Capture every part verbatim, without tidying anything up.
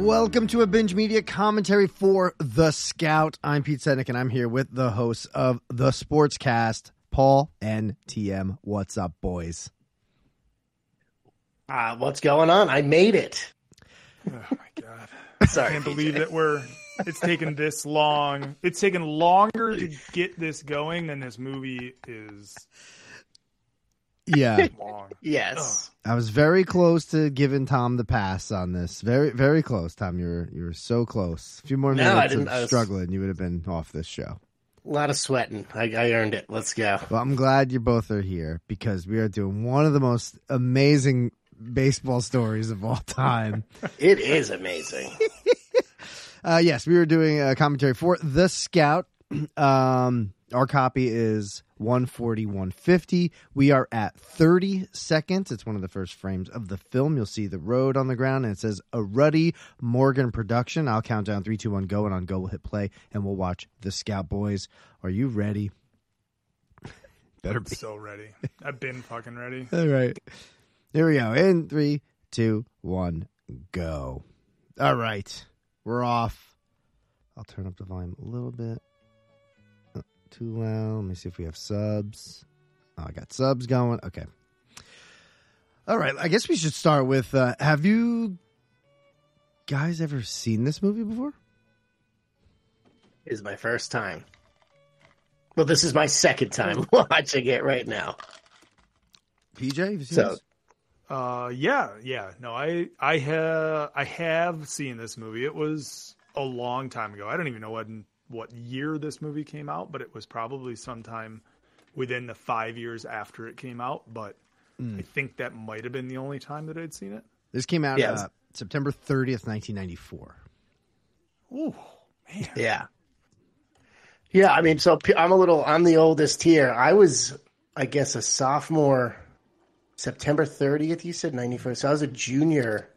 Welcome to a Binge Media commentary for The Scout. I'm Pete Sednick, and I'm here with the hosts of The Sportscast, Paul and T M. What's up, boys? Uh, what's going on? I made it. Oh, my God. Sorry, I can't P J. believe that we're, it's taken this long. It's taken longer to get this going than this movie is Yeah. long. Yes. I was very close to giving Tom the pass on this. Very, very close, Tom. You were, you were so close. A few more No, I minutes didn't- of I was- struggling, you would have been off this show. A lot of sweating. I, I earned it. Let's go. Well, I'm glad you both are here because we are doing one of the most amazing baseball stories of all time. It is amazing. Uh, yes, we were doing a commentary for The Scout. Um, our copy is one forty, one fifty. We are at thirty seconds. It's one of the first frames of the film. You'll see the road on the ground, and it says a Ruddy Morgan production. I'll count down three, two, one, go, and on go we'll hit play, and we'll watch The Scout. Boys, are you ready? Better I'm be. so ready. I've been fucking ready. All right. Here we go. In three, two, one, go. All right. We're off. I'll turn up the volume a little bit. Not too loud. Let me see if we have subs. Oh, I got subs going. Okay. All right. I guess we should start with, uh, have you guys ever seen this movie before? It is my first time. Well, this is my second time watching it right now. P J, have you seen So- this? Uh, yeah, yeah. No, I, I have, I have seen this movie. It was a long time ago. I don't even know what, what year this movie came out, but it was probably sometime within the five years after it came out. But Mm. I think that might have been the only time that I'd seen it. This came out Yeah. uh, September thirtieth, nineteen ninety-four. Oh, man. Yeah. Yeah, I mean, so P- I'm a little, I'm the oldest here. I was, I guess, a sophomore September thirtieth, you said ninety-first. So I was a junior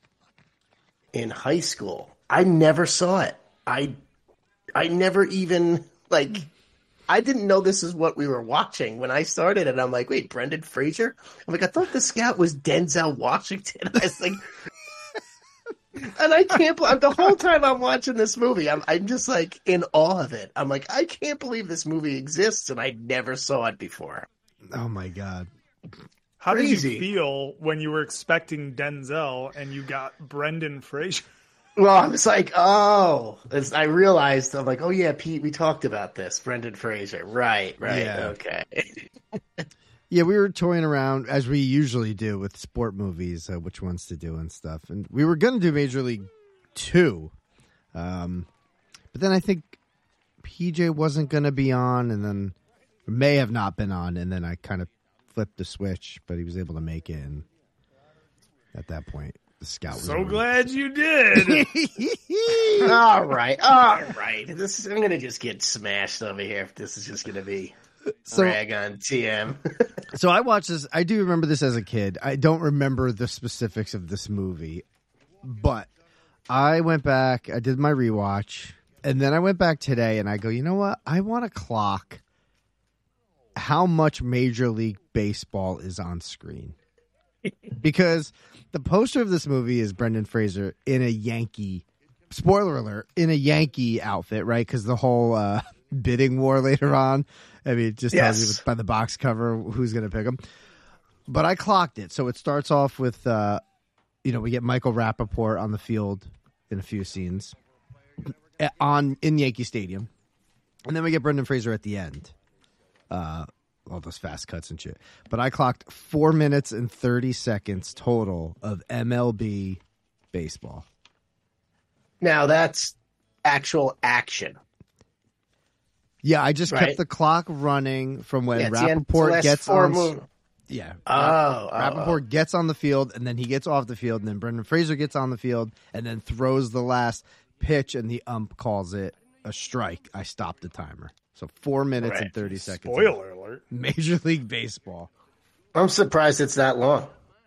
in high school. I never saw it. I I never even, like, I didn't know this is what we were watching when I started it. I'm like, wait, Brendan Fraser? I'm like, I thought The Scout was Denzel Washington. I was like, and I can't believe, the whole time I'm watching this movie, I'm, I'm just like in awe of it. I'm like, I can't believe this movie exists and I never saw it before. Oh, my God. How did Crazy. you feel when you were expecting Denzel and you got Brendan Fraser? Well, I was like, oh, as I realized, I'm like, oh yeah, Pete, we talked about this. Brendan Fraser. Right, right, Yeah. okay. Yeah, we were toying around, as we usually do with sport movies, uh, which ones to do and stuff. And we were going to do Major League two. Um, but then I think P J wasn't going to be on, and then may have not been on. And then I kind of flipped the switch, but he was able to make it. And at that point, The Scout was So already- glad you did. all right, all right. This is, I'm gonna just get smashed over here if this is just gonna be So- rag on T M. So I watched this. I do remember this as a kid. I don't remember the specifics of this movie, but I went back. I did my rewatch, and then I went back today, and I go, you know what? I want to clock how much Major League Baseball is on screen because the poster of this movie is Brendan Fraser in a Yankee. Spoiler alert! In a Yankee outfit, right? Because the whole uh, bidding war later on. I mean, it just tells Yes. you by the box cover who's going to pick him. But I clocked it. So it starts off with, uh, you know, we get Michael Rappaport on the field in a few scenes on in Yankee Stadium. And then we get Brendan Fraser at the end. Uh, all those fast cuts and shit. But I clocked four minutes and thirty seconds total of M L B baseball. Now that's actual action. Yeah, I just Right. kept the clock running from when Yeah, it's the end- Rappaport last gets four on. mo- Yeah. Oh, oh, Rappaport gets on the field, and then he gets off the field, and then Brendan Fraser gets on the field, and then throws the last pitch, and the ump calls it a strike. I stopped the timer. So four minutes Right. and thirty seconds. Spoiler alert. Major League Baseball. I'm surprised it's that long.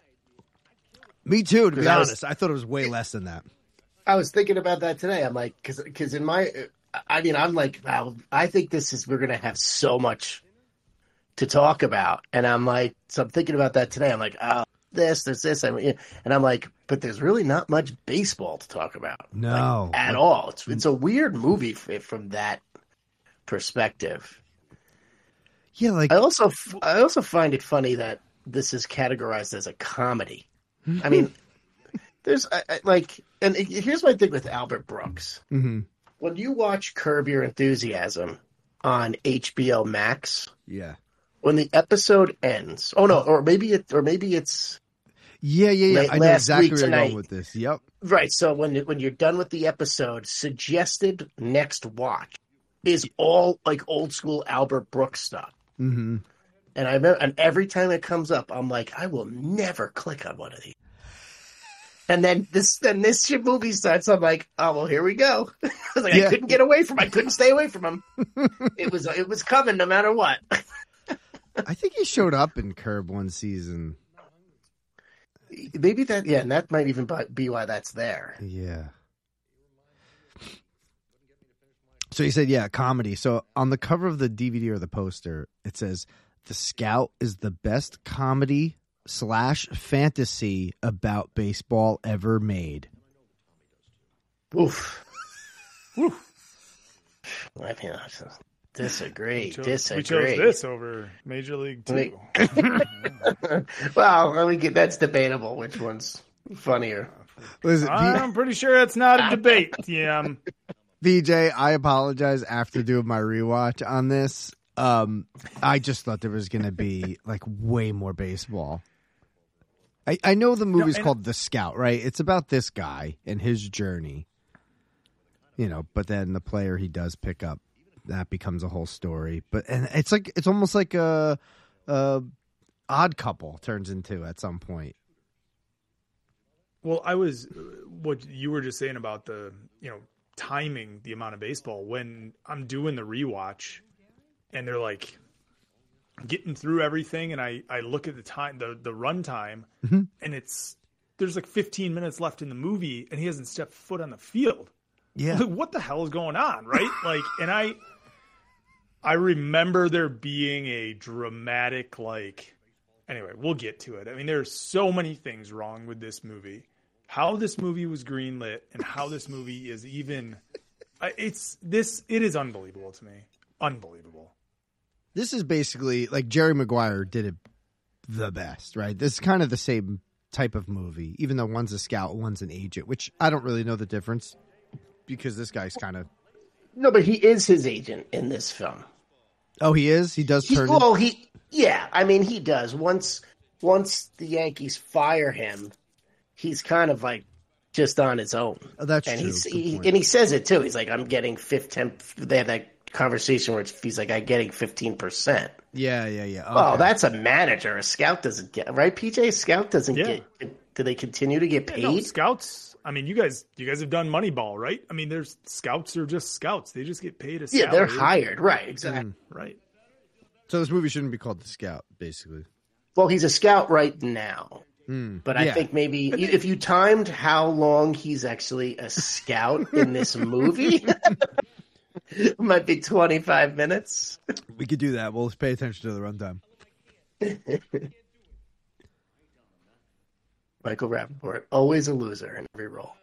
Me too, to be 'Cause I was- honest. I thought it was way less than that. I was thinking about that today. I'm like, because because in my, I mean, I'm like, wow, I think this is, we're going to have so much to talk about. And I'm like, so I'm thinking about that today. I'm like, oh, this, there's this, and and I'm like, but there's really not much baseball to talk about, No, like, at all. It's it's a weird movie f- from that perspective. Yeah, like I also I also find it funny that this is categorized as a comedy. I mean, there's I, I, like, and here's my thing with Albert Brooks. mm-hmm. When you watch Curb Your Enthusiasm on H B O Max, yeah, when the episode ends, oh no, or maybe it, or maybe it's yeah, yeah, yeah. late, I know last exactly week where you're tonight. going with this. Yep. Right. So when when you're done with the episode, suggested next watch is all like old school Albert Brooks stuff. Mm-hmm. And I remember, and every time it comes up, I'm like, I will never click on one of these. And then this, then this shit movie starts. I'm like, oh well, here we go. I was like, Yeah. I couldn't get away from. I couldn't stay away from him. It was, it was coming no matter what. I think he showed up in Curb one season. Maybe that, yeah, and that might even be why that's there. Yeah. So you said, yeah, comedy. So on the cover of the D V D or the poster, it says, "The Scout is the best comedy slash fantasy about baseball ever made." Oof. Oof. I mean, disagree. We chose, disagree. we chose this over Major League Two. Well, let me get, that's debatable. Which one's funnier? Listen, I'm pretty sure that's not a debate. Yeah. V J, I apologize after doing my rewatch on this. Um, I just thought there was going to be like way more baseball. I, I know the movie's No, and- called The Scout, right? It's about this guy and his journey. You know, but then the player he does pick up, that becomes a whole story. But and it's like it's almost like a, a Odd Couple turns into at some point. Well, I was what you were just saying about the, you know, timing the amount of baseball. When I'm doing the rewatch and they're like getting through everything, and I, I look at the time, the, the run time, Mm-hmm. and it's there's like fifteen minutes left in the movie, and he hasn't stepped foot on the field. Yeah. Like, what the hell is going on, right? Like, and I I remember there being a dramatic, like, anyway, we'll get to it. I mean, there's so many things wrong with this movie. How this movie was greenlit and how this movie is even, it's this, it is unbelievable to me. Unbelievable. This is basically like Jerry Maguire did it the best, right? This is kind of the same type of movie, even though one's a scout, one's an agent, which I don't really know the difference because this guy's kind of. No, but he is his agent in this film. Oh, he is? He does He, turn. well, he, yeah, I mean, he does. Once, once the Yankees fire him, he's kind of like just on his own. Oh, that's and true. He's, Good he, point. and he says it too. He's like, I'm getting fifteen. They have that conversation where it's, he's like, I'm getting fifteen percent. Yeah, yeah, yeah. Okay. Oh, that's a manager. A scout doesn't get, right, P J? A scout doesn't Yeah. get, do they continue to get Yeah, paid? no, scouts. I mean, you guys, you guys have done Moneyball, right? I mean, there's scouts are just scouts. They just get paid a salary. yeah, they're hired. Right, exactly. Right. So this movie shouldn't be called The Scout, basically. Well, he's a scout right now. Mm, But I yeah. think maybe if you timed how long he's actually a scout in this movie, it might be twenty-five minutes. we could do that. We'll pay attention to the runtime. Michael Rappaport, always a loser in every role.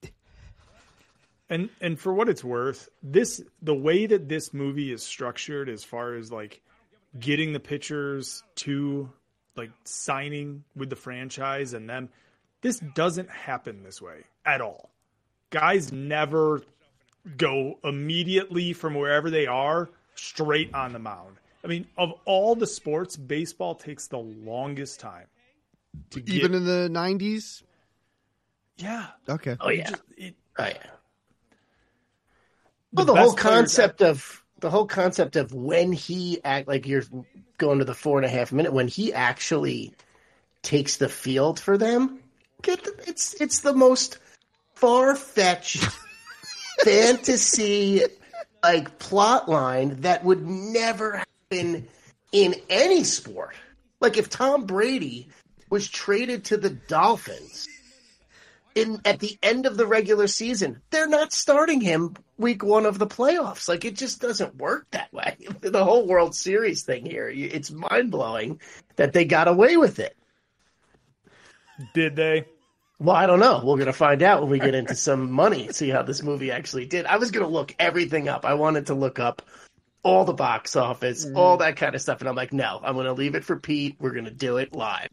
And and for what it's worth, this the way that this movie is structured as far as like getting the pitchers to like signing with the franchise and them, this doesn't happen this way at all. Guys never go immediately from wherever they are straight on the mound. I mean, of all the sports, baseball takes the longest time to get. Even in the nineties? Yeah. Okay. Oh It yeah, just- it- oh yeah. the Well, the best whole players- concept of the whole concept of when he act like you're going to the four and a half minute when he actually takes the field for them. Get the, it's it's the most far fetched fantasy like plot line that would never happen in any sport. Like if Tom Brady was traded to the Dolphins in at the end of the regular season, they're not starting him week one of the playoffs. Like it just doesn't work that way. The whole World Series thing here, it's mind blowing that they got away with it. Did they? Well, I don't know. We're going to find out when we get into some money, see how this movie actually did. I was going to look everything up. I wanted to look up all the box office, mm. all that kind of stuff. And I'm like, no, I'm going to leave it for Pete. We're going to do it live.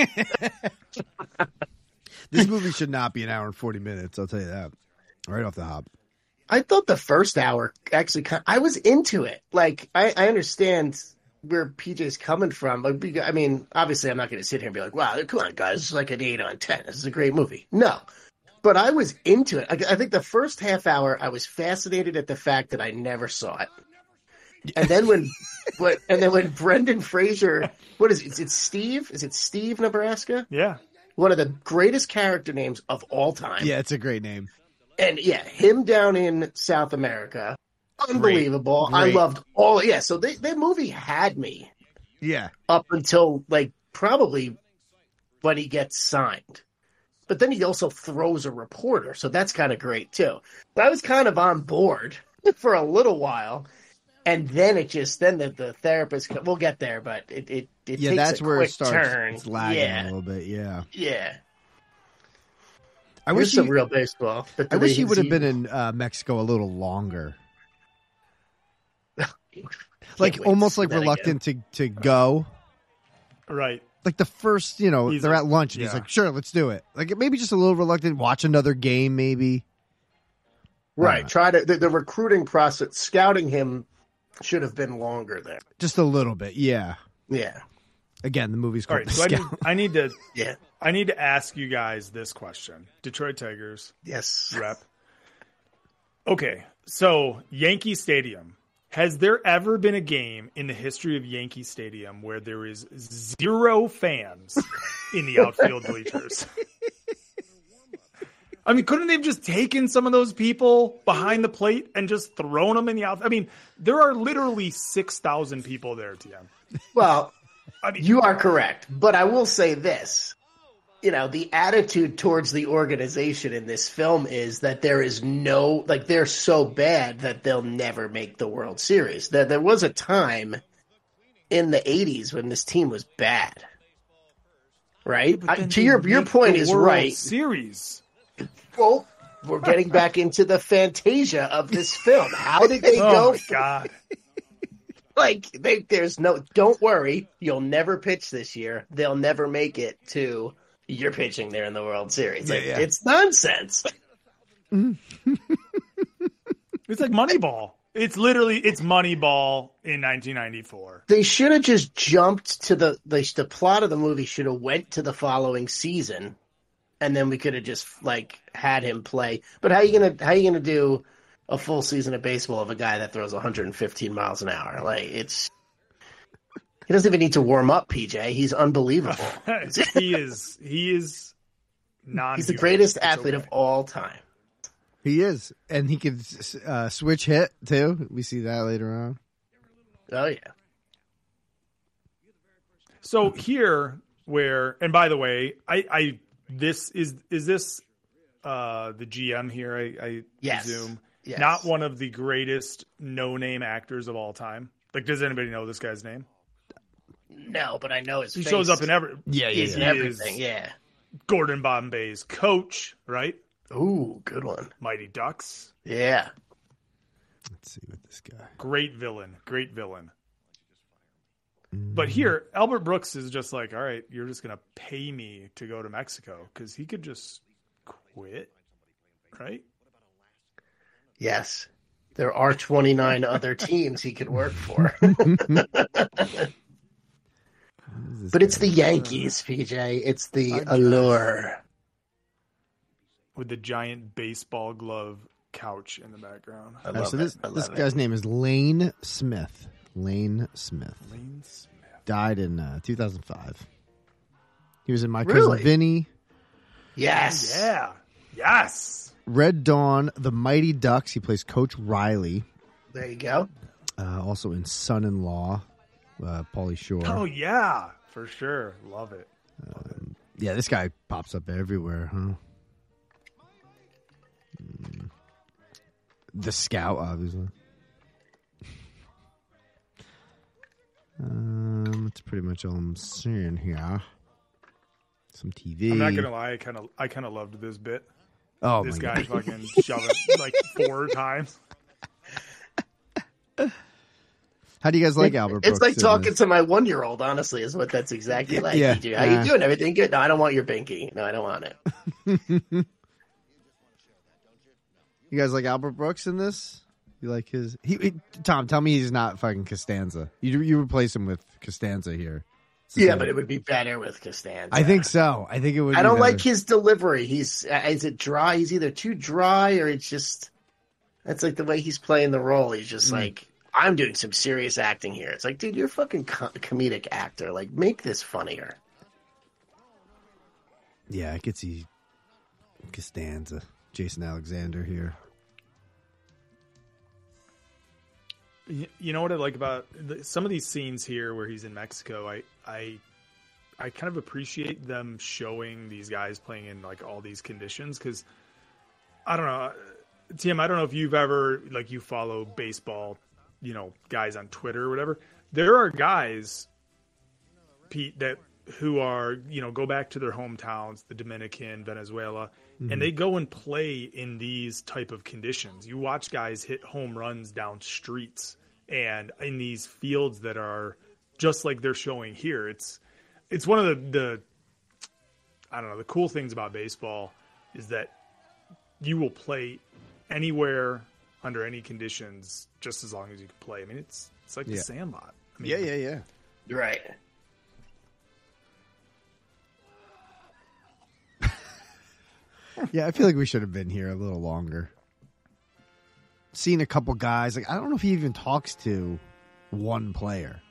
This movie should not be an hour and forty minutes. I'll tell you that right off the hop. I thought the first hour actually, kind of, I was into it. Like, I, I understand where P J's coming from. Like, I mean, obviously I'm not going to sit here and be like, wow, come on, guys, it's like an eight on ten. This is a great movie. No, but I was into it. I, I think the first half hour, I was fascinated at the fact that I never saw it. And then when, what, and then when Brendan Fraser, what is it? Is it Steve? Is it Steve Nebraska? Yeah. One of the greatest character names of all time. Yeah, it's a great name. And yeah, him down in South America. Unbelievable. Great. I loved all. Yeah, so they, that movie had me. Yeah. Up until, like, probably when he gets signed. But then he also throws a reporter, so that's kind of great, too. But I was kind of on board for a little while. And then it just, then the, the therapist, we'll get there, but it, it, it yeah, takes that's a where quick it starts. turn. It's lagging yeah. a little bit, yeah. Yeah. I Here's wish some he, real baseball. I wish he would have been in uh, Mexico a little longer. Like almost like reluctant to, to go. Right. Like the first, you know, he's they're a, at lunch and yeah. he's like, sure, let's do it. Like maybe just a little reluctant, watch another game maybe. Right. Uh, Try to, the, the recruiting process, scouting him should have been longer there. Just a little bit, yeah. Yeah. Again, the movie's called All right, The so I need, Scout. I need to Yeah. I need to ask you guys this question. Detroit Tigers. Yes. Rep. Okay, so Yankee Stadium. Has there ever been a game in the history of Yankee Stadium where there is zero fans in the outfield bleachers? I mean, couldn't they have just taken some of those people behind the plate and just thrown them in the outfield? I mean, there are literally six thousand people there, T M. Well, I mean, you are correct, but I will say this. You know, the attitude towards the organization in this film is that there is no, like, they're so bad that they'll never make the World Series. There, there was a time in the eighties when this team was bad. Right? I, to your your point is World right. Series. Well, we're getting back into the fantasia of this film. How did they Oh go? my God. Like, they, there's no, don't worry, you'll never pitch this year. They'll never make it to, you're pitching there in the World Series. Like, Yeah, yeah. it's nonsense. It's like Moneyball. It's literally, it's Moneyball in nineteen ninety-four. They should have just jumped to the, the, the plot of the movie should have went to the following season, and then we could have just, like, had him play. But how you gonna, how you gonna do a full season of baseball of a guy that throws one hundred fifteen miles an hour? Like, it's, he doesn't even need to warm up, P J. He's unbelievable. he is, he is non He's the greatest athlete okay. of all time. He is. And he can uh, switch hit, too. We see that later on. Oh, yeah. So here, where, and by the way, I, I this is, is this uh, the G M here, I, I yes. presume? Yes. Not one of the greatest no-name actors of all time. Like, does anybody know this guy's name? No, but I know his he face. shows up in every. Yeah, yeah, He's yeah. in everything. Yeah. Gordon Bombay's coach, right? Ooh, good one. Mighty Ducks. Yeah. Let's see what this guy. Great villain. Great villain. Mm. But here, Albert Brooks is just like, all right, you're just going to pay me to go to Mexico because he could just quit, right? Yes. There are twenty-nine other teams he could work for. But it's the Yankees, P J. It's the allure. With the giant baseball glove couch in the background. I Uh, love so this it. I love this it. guy's name is Lane Smith. Lane Smith. Lane Smith. Died in uh, two thousand five. He was in My Really? Cousin Vinny, Yes. Yeah. Yes. Red Dawn, The Mighty Ducks. He plays Coach Riley. There you go. Uh, also in Son-in-Law, uh, Pauly Shore. Oh, yeah. For sure. Love it. Um, yeah, this guy pops up everywhere, huh? Mm. The Scout, obviously. Um, that's pretty much all I'm seeing here. Some T V. I'm not gonna lie, I kind of I kind of loved this bit. Oh, this my guy God. fucking shove it like four times. How do you guys like It- Albert It's Brooks like in talking this? to my one year old. Honestly, is what that's exactly Yeah, like. yeah, E J, how yeah. you doing? Everything good? No, I don't want your binky. No, I don't want it. You guys like Albert Brooks in this? You like his? He, he Tom, tell me he's not fucking Costanza. You you replace him with Costanza here. It's the Yeah, same. but it would be better with Costanza. I think so. I think it would. I be don't better. like his delivery. He's uh, is it dry? He's either too dry or it's just. That's like the way he's playing the role. He's just Mm. like, I'm doing some serious acting here. It's like, dude, you're a fucking co- comedic actor. Like, make this funnier. Yeah, I could see Costanza, Jason Alexander here. Y- You know what I like about the, some of these scenes here where he's in Mexico. I I I kind of appreciate them showing these guys playing in like all these conditions because I don't know, Tim. I don't know if you've ever like you follow baseball, you know, guys on Twitter or whatever. There are guys, Pete, that who are you know go back to their hometowns, the Dominican, Venezuela, Mm-hmm. and they go and play in these type of conditions. You watch guys hit home runs down streets and in these fields that are just like they're showing here. It's it's one of the, the I don't know, the cool things about baseball is that you will play anywhere under any conditions just as long as you can play. I mean, it's it's like Yeah. the Sandlot. I mean, Yeah, yeah, yeah. Right. Yeah, I feel like we should have been here a little longer. Seen a couple guys. Like I don't know if he even talks to one player.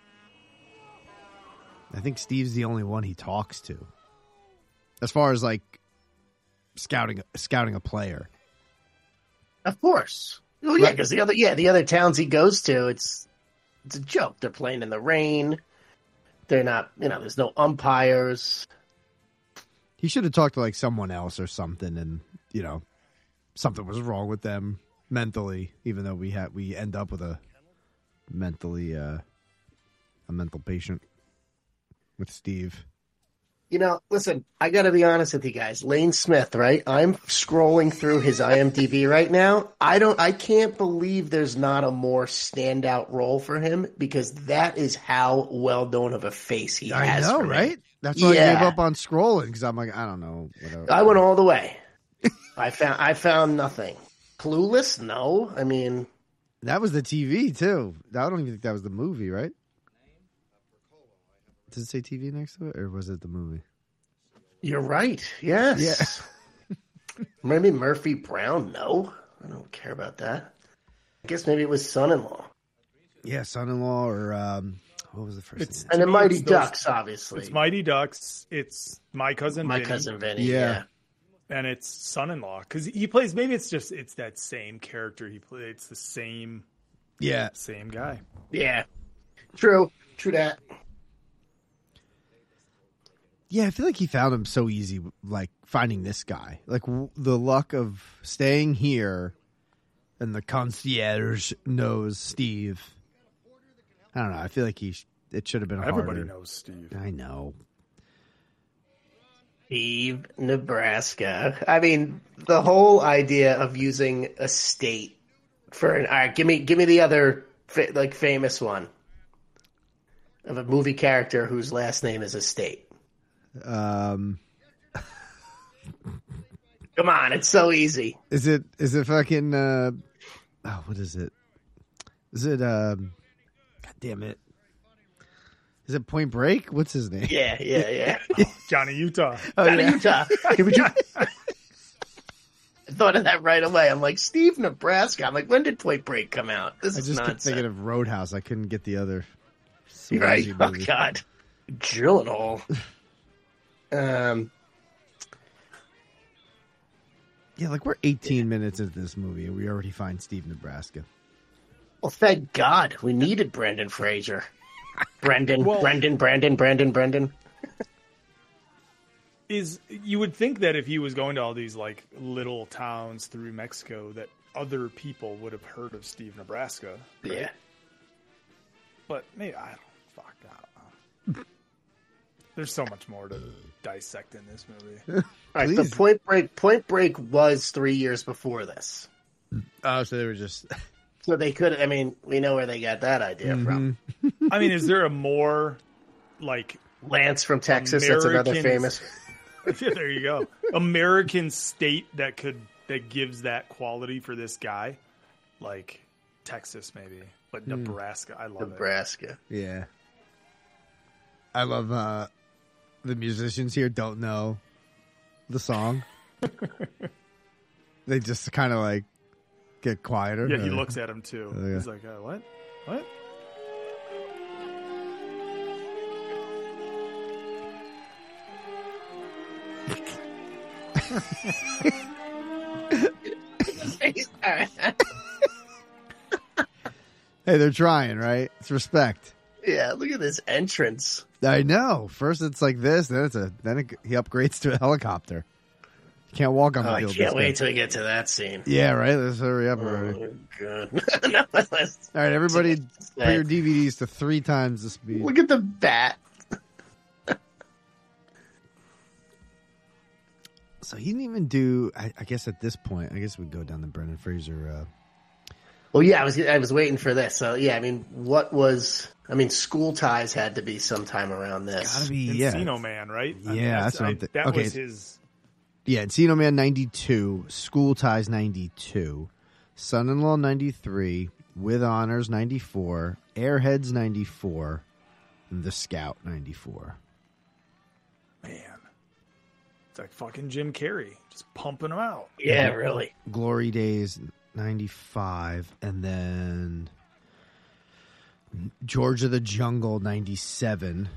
I think Steve's the only one he talks to. As far as like scouting scouting a player. Of course. Well, yeah, Right. because the other, yeah, the other towns he goes to, it's it's a joke. They're playing in the rain. They're not, you know, there's no umpires. He should have talked to like someone else or something, and you know, something was wrong with them mentally. Even though we had we end up with a mentally uh, a mental patient with Steve. You know, listen, I got to be honest with you guys. Lane Smith, right? I'm scrolling through his I M D B right now. I don't, I can't believe there's not a more standout role for him because that is how well known of a face he I has. know, for me. right? That's why I Yeah. gave up on scrolling because I'm like, I don't know. Whatever. I went all the way. I found, I found nothing. Clueless? No. I mean, That was the T V too. I don't even think that was the movie, right? Does it say T V next to it, or was it the movie? you're right. Yes. Maybe Murphy Brown? No. I don't care about that. I guess maybe it was Son-in-Law. Yeah, son-in-law, or um, what was the first It's- name? And the me, Mighty it's those- Ducks, obviously. It's Mighty Ducks. It's My Cousin My Vinny, cousin Vinny. Yeah. Yeah. and it's Son-in-Law because he plays. Maybe it's just it's that same character he plays. It's the same Yeah, same guy. Yeah. True. True that. yeah. I feel like he found him so easy, like finding this guy. Like w- the luck of staying here, and the concierge knows Steve. I don't know. I feel like he. Sh- it should have been Everybody harder. knows Steve. I know. Steve, Nebraska. I mean, the whole idea of using a state for an. All right, give me, give me the other fa- like famous one of a movie character whose last name is a state. Um, Come on, it's so easy. is it? Is it fucking? Uh, oh, what is it? Is it? Um, God damn it! Is it Point Break? What's his name? Yeah, yeah, yeah. Johnny Utah. Oh, Out of yeah. Utah. Hey, would you- I thought of that right away. I'm like, Steve, Nebraska. I'm like, when did Point Break come out? This I is just kept nonsense. thinking of Roadhouse. I couldn't get the other. You're right. Swayze Oh movie. God, Gyllenhaal. Um, Yeah, like we're eighteen minutes into this movie and we already find Steve, Nebraska. well, thank God we needed Brendan Fraser. Brendan, Well- Brendan, Brandon, Brandon, Brendan. Is you would think that if he was going to all these like little towns through Mexico, that other people would have heard of Steve, Nebraska. right? Yeah. But maybe I don't. Fuck. I don't know. There's so much more to dissecting this movie. All right, the Point Break. Point Break was three years before this. Oh, so they were just. So they could. I mean, we know where they got that idea mm-hmm. from. I mean, is there a more like Lance from Texas? American, that's another famous. Yeah, there you go. American state that could that gives that quality for this guy, like Texas maybe, but mm. Nebraska. I love Nebraska. it. Yeah, I love uh, the musicians here. Don't know the song. They just kind of like get quieter. Yeah, he uh, looks at him too. Uh, yeah. He's like, uh, "What? What?" Hey, they're trying, right? It's respect. Yeah, look at this entrance. I know. First it's like this, then it's a then it, he upgrades to a helicopter. You can't walk on the oh, field. I can't wait till we get to that scene. Yeah, right. Let's hurry up already. Oh, good. No, all right, everybody, put your D V Ds to three times the speed. Look at the bat. So he didn't even do. I, I guess at this point, I guess we'd go down the Brendan Fraser. Uh... Well, yeah, I was I was waiting for this. So yeah, I mean, what was? I mean, School Ties had to be sometime around this. Gotta be, yeah. Encino Man, right? Yeah, I mean, that's, that's what I, I'm th- that okay. was his. Yeah, Encino Man ninety-two, School Ties ninety-two, Son-in-Law ninety-three, With Honors ninety-four, Airheads ninety-four, and The Scout ninety-four. Man. It's like fucking Jim Carrey, just pumping them out. Yeah, really. Glory Days ninety-five, and then George of the Jungle ninety-seven.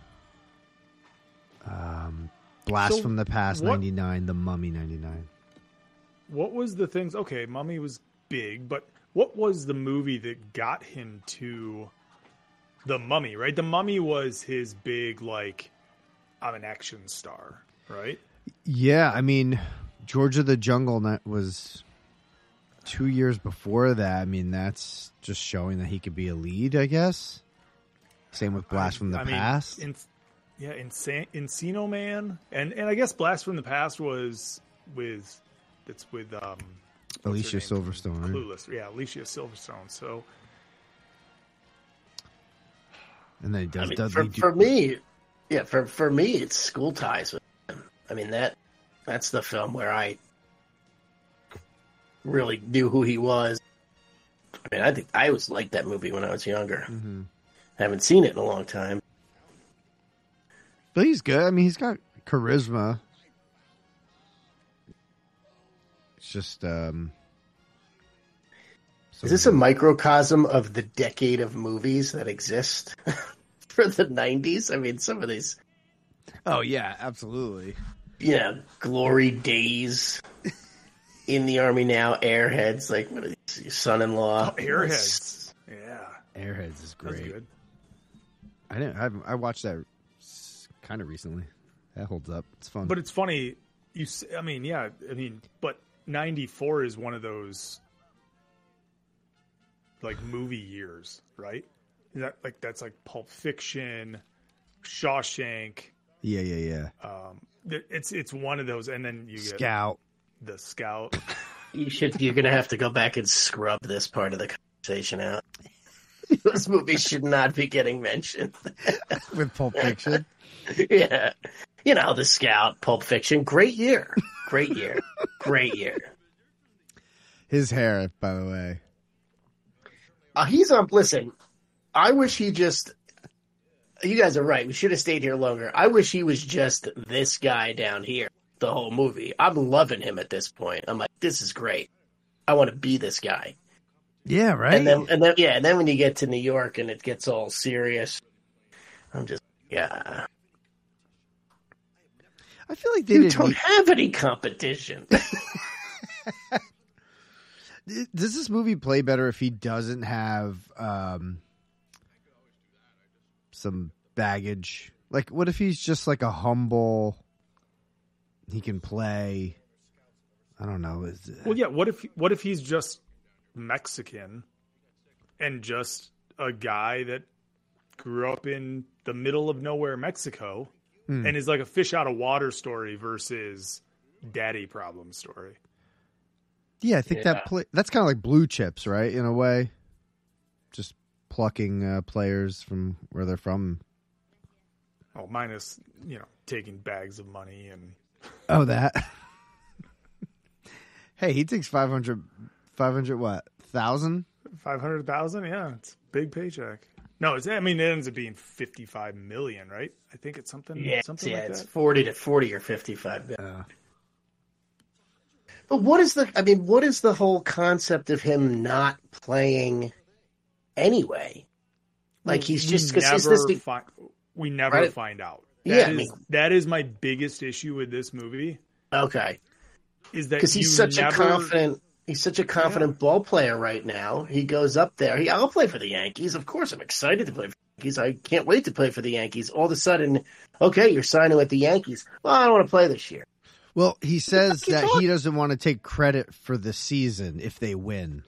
Um, Blast so from the Past what, ninety-nine, The Mummy ninety-nine. What was the things? Okay, Mummy was big, but what was the movie that got him to The Mummy? Right, The Mummy was his big like, I'm an action star. Right? Yeah, I mean, George of the Jungle was two years before that. I mean, that's just showing that he could be a lead, I guess. Same with Blast I, from the I Past. Mean, in, yeah, Enc- Encino Man, and and I guess Blast from the Past was with it's with um, Alicia Silverstone. Right? Clueless, yeah, Alicia Silverstone. So, and then he does. I mean, does for, do- for me, yeah, for for me, it's School Ties. I mean, that that's the film where I really knew who he was. I mean, I think I always liked that movie when I was younger. Mm-hmm. I haven't seen it in a long time. But he's good. I mean, he's got charisma. It's just... Um, Is this a microcosm of the decade of movies that exist for the nineties? I mean, some of these... Oh, yeah, absolutely. Yeah, Glory Days, In the Army Now, Airheads, like what are these, Son-in-Law. Oh, Airheads, yeah, Airheads is great. Good. I didn't. I've, I watched that kind of recently. That holds up. It's fun. But it's funny. You, I mean, yeah, I mean, but ninety-four is one of those like movie years, right? Is that like that's like Pulp Fiction, Shawshank. Yeah, yeah, yeah. Um, it's it's one of those, and then you get Scout, the Scout. You should. You're gonna have to go back and scrub this part of the conversation out. Those movies should not be getting mentioned with Pulp Fiction. Yeah, you know, the Scout, Pulp Fiction, great year, great year, great year. His hair, by the way. Uh, he's on. Listen, I wish he just. You guys are right. We should have stayed here longer. I wish he was just this guy down here the whole movie. I'm loving him at this point. I'm like, this is great. I want to be this guy. Yeah, right. And then, and then, yeah, and then when you get to New York and it gets all serious, I'm just, yeah. I feel like they you didn't don't need... have any competition. Does this movie play better if he doesn't have um, some baggage? Like, what if he's just like a humble? He can play. I don't know. Is it... Well, yeah. What if what if he's just Mexican and just a guy that grew up in the middle of nowhere, Mexico, Hmm. and is like a fish out of water story versus daddy problem story. Yeah, I think Yeah. that play, that's kind of like Blue Chips, right? In a way, just plucking uh, players from where they're from. Oh, minus, you know, taking bags of money and Oh, that. Hey, he takes five hundred, five hundred what? Thousand? five hundred thousand. Yeah, it's a big paycheck. No, it's, I mean, it ends up being fifty-five million, right? I think it's something, Yeah, something yeah, like it's that. forty to forty or fifty-five. Uh, But what is the? I mean, what is the whole concept of him not playing anyway? Like he's We just because is never this the, fi- we never Right. find out. Yeah, That I is, mean- that is my biggest issue with this movie. okay? Is that Because he's you such never, a confident. He's such a confident ball player right now. He goes up there. He, I'll play for the Yankees. Of course, I'm excited to play for the Yankees. I can't wait to play for the Yankees. All of a sudden, okay, you're signing with the Yankees. Well, I don't want to play this year. well, he says fuck you that talking- he doesn't want to take credit for the season if they win.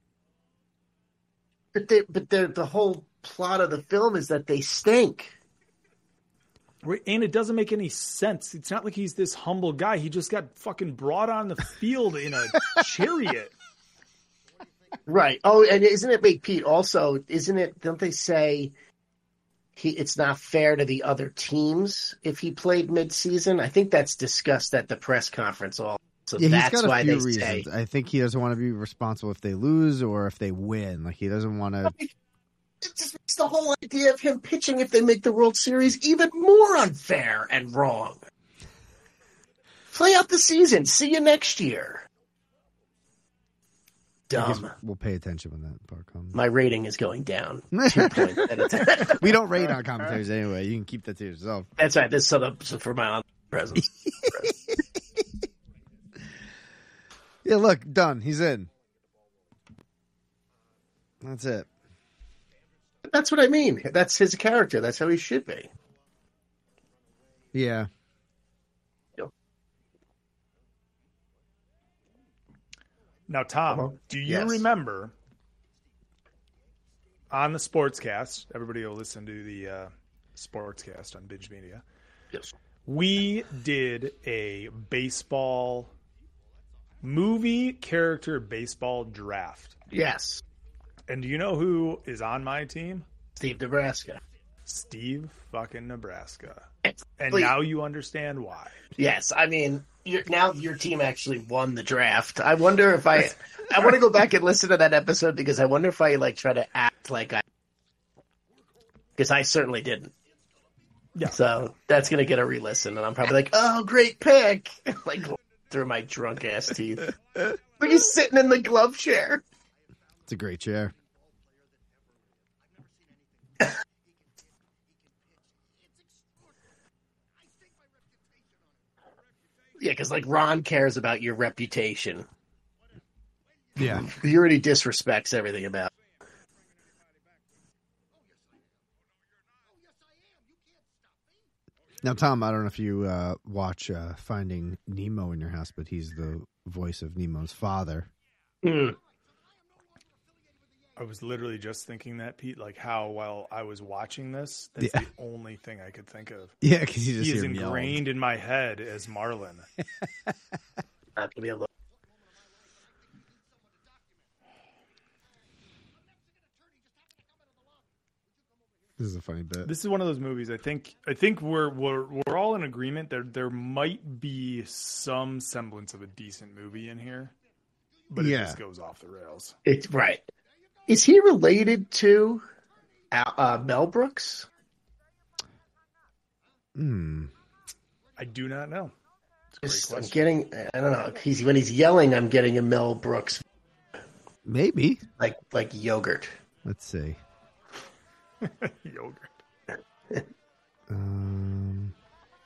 But they, but the the whole plot of the film is that they stink. Right, and it doesn't make any sense. It's not like he's this humble guy. He just got fucking brought on the field in a chariot. Right. Oh, and isn't it, wait, Pete, also, isn't it, don't they say he it's not fair to the other teams if he played mid-season? I think that's discussed at the press conference all. So Yeah, that's he's got why a few they reasons. say. I think he doesn't want to be responsible if they lose or if they win. Like he doesn't want to. It just makes the whole idea of him pitching if they make the World Series even more unfair and wrong. Play out the season. See you next year. I guess Dumb. we'll pay attention when that part comes. My rating is going down. Two points out of ten. We don't rate on commentaries anyway. You can keep that to yourself. That's right. This is set up for my own presents. Yeah, look, done. He's in. That's it. That's what I mean. That's his character. That's how he should be. Yeah. Now, Tom, Hello? do you Yes. remember on the Sportscast? Everybody will listen to the uh, Sportscast on Binge Media. Yes. We did a baseball movie character baseball draft. Yes. And do you know who is on my team? Steve Nebraska. Steve fucking Nebraska. Yes. And Please. now you understand why. Yes. I mean, you're, now your team actually won the draft. I wonder if I. I want to go back and listen to that episode because I wonder if I like try to act like I. Because I certainly didn't. Yeah. So that's gonna get a re-listen, and I'm probably like, "Oh, great pick!" Like through my drunk ass teeth. Like he's sitting in the glove chair. It's a great chair. Yeah, because like Ron cares about your reputation. Yeah. He already disrespects everything about. Now, Tom, I don't know if you uh, watch uh, Finding Nemo in your house, but he's the voice of Nemo's father. Mm. I was literally just thinking that, Pete, like how while I was watching this, that's Yeah. the only thing I could think of. Yeah, because you just He is hear him yelling. ingrained in my head as Marlin. Not gonna be able to. This is a funny bit. This is one of those movies. I think. I think we're we're we're all in agreement. There there might be some semblance of a decent movie in here, but it Yeah. just goes off the rails. It's right. Is he related to uh, uh, Mel Brooks? Hmm. I do not know. It's a Is- great I'm question. getting. I don't know. He's when he's yelling, I'm getting a Mel Brooks Maybe. like like yogurt. Let's see. Yogurt. Um,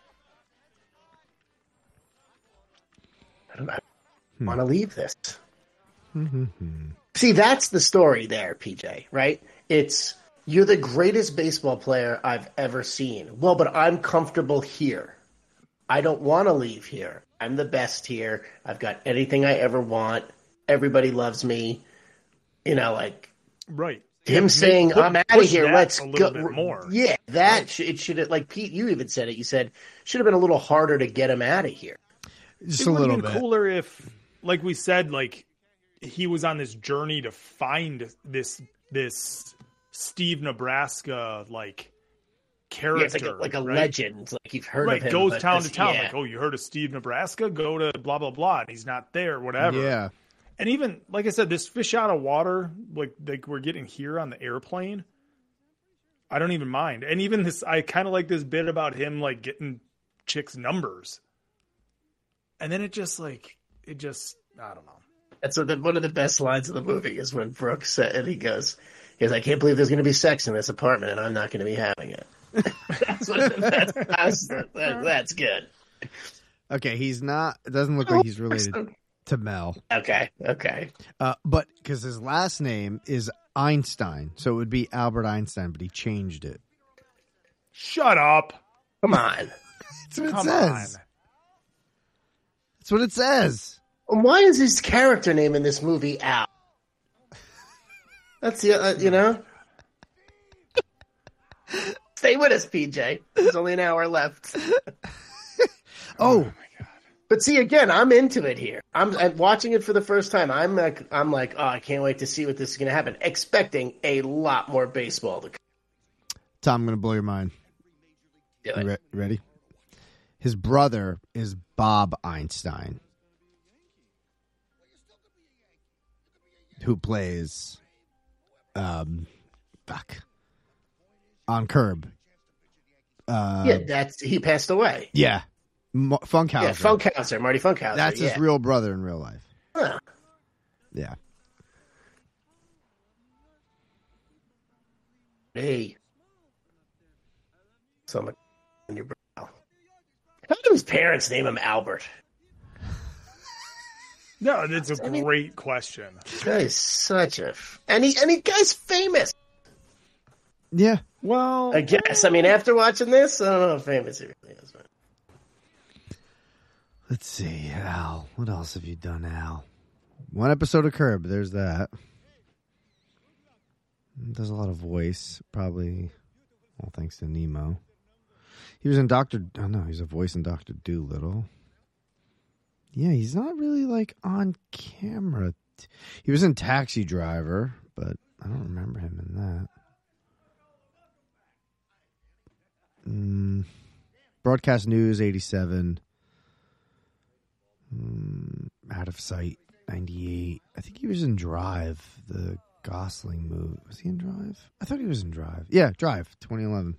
I don't know. I want to leave this. hmm. See, that's the story there, P J, right? It's you're the greatest baseball player I've ever seen. Well, but I'm comfortable here. I don't want to leave here. I'm the best here. I've got anything I ever want. Everybody loves me. You know, like, Right. him Yeah, saying, put- "I'm out of push here. that Let's a little go." bit more. Yeah, that sh- it should have, like Pete, you even said it. You said should have been a little harder to get him out of here. Just It a would little have been bit. cooler if, like we said, like he was on this journey to find this this Steve Nebraska like character, Yeah, it's like a, like a right? legend. Like you've heard Right, of him. goes but town this- to town. yeah. Like, oh, you heard of Steve Nebraska? Go to blah blah blah. And he's not there, whatever. Yeah. And even like I said, this fish out of water, like like we're getting here on the airplane, I don't even mind. And even this, I kind of like this bit about him like getting chicks' numbers. And then it just like it just I don't know. That's what the, one of the best lines of the movie is when Brooks said, and he goes, he goes, I can't believe there's going to be sex in this apartment and I'm not going to be having it. that's, what, that's, that's, that, that's good. Okay, he's not. It doesn't look like he's related to Mel. Okay, okay. Uh, but because his last name is Einstein, so it would be Albert Einstein, but he changed it. Shut up. Come on. That's what it Come says. on. That's what it says. Why is his character name in this movie Al? That's the, uh, you know? Stay with us, P J. There's only an hour left. Oh, But see, again, I'm into it here. I'm, I'm watching it for the first time. I'm like, I'm like, oh, I can't wait to see what this is going to happen. Expecting a lot more baseball to come. Tom, I'm going to blow your mind. Do You it. re- ready? His brother is Bob Einstein, who plays, um, fuck, on Curb. Uh, Yeah, that's he passed away. yeah, M- Funkhauser. Yeah, Funkhauser, Marty Funkhauser. That's yeah. his real brother in real life. Huh. Yeah. Hey. So much on your brow. How do his parents name him Albert? No, that's a I mean- great question. This guy is such a f- and he and he guy's famous. Yeah. Well, I guess. I mean, after watching this, I don't know how famous he really is. But Let's see, Al. What else have you done, Al? One episode of Curb. There's that. Does a lot of voice, probably. Well, thanks to Nemo. He was in Doctor. Oh no, he's a voice in Doctor Doolittle. Yeah, he's not really like on camera. He was in Taxi Driver, but I don't remember him in that. Mm, Broadcast News eighty-seven. Mm, Out of Sight ninety-eight. I think he was in Drive, the Gosling movie. Was he in Drive? I thought he was in Drive. Yeah, Drive, twenty eleven.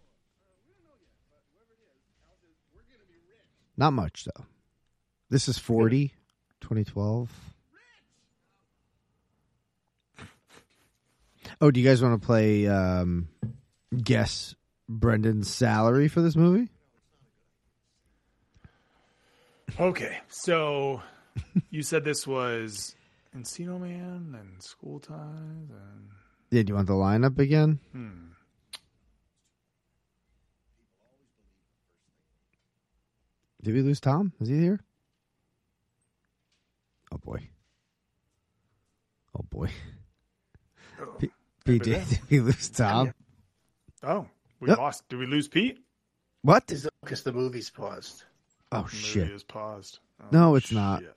Not much, though. This is forty, twenty twelve. Oh, do you guys want to play um, guess Brendan's salary for this movie? okay. So you said this was Encino Man and School Ties and Yeah, do you want the lineup again? hmm. Did we lose Tom? Is he here? Oh, boy. Oh, boy. Oh, P- P J, there. did we lose Tom? oh, we Yep. lost. Did we lose Pete? What? is because the movie's paused. Oh, The shit. movie is paused. Oh, No, it's not. shit.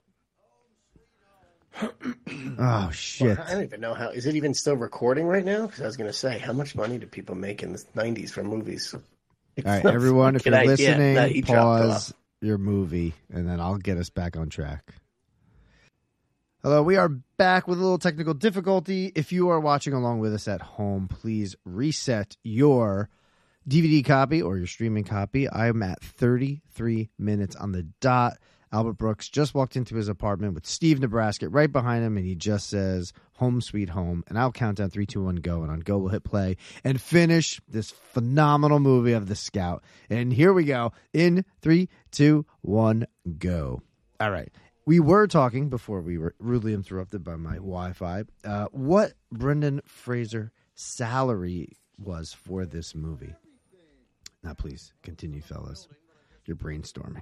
Oh, shit. Well, I don't even know how. Is it even still recording right now? Because I was going to say, how much money do people make in the nineties from movies? All right, everyone, if you're Fucking idea listening, that he dropped pause your movie, and then I'll get us back on track. Hello, we are back with a little technical difficulty. If you are watching along with us at home, please reset your D V D copy or your streaming copy. I am at thirty-three minutes on the dot. Albert Brooks just walked into his apartment with Steve Nebraska right behind him, and he just says, home sweet home. And I'll count down three, two, one, go. And on go, we'll hit play and finish this phenomenal movie of The Scout. And here we go. In three, two, one, go. All right. We were talking before we were rudely interrupted by my Wi-Fi. Uh, what Brendan Fraser salary was for this movie. Now, please continue, fellas. You're brainstorming.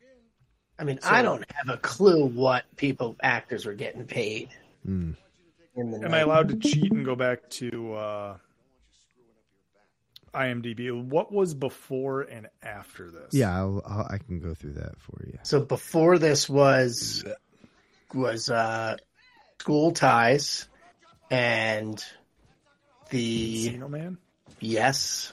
I mean, I don't have a clue what people, actors were getting paid. Mm. in the am I allowed to cheat and go back to uh, IMDb? What was before and after this? Yeah, I'll, I'll, I can go through that for you. So before this was was uh, School Ties and the Encino Man? Yes.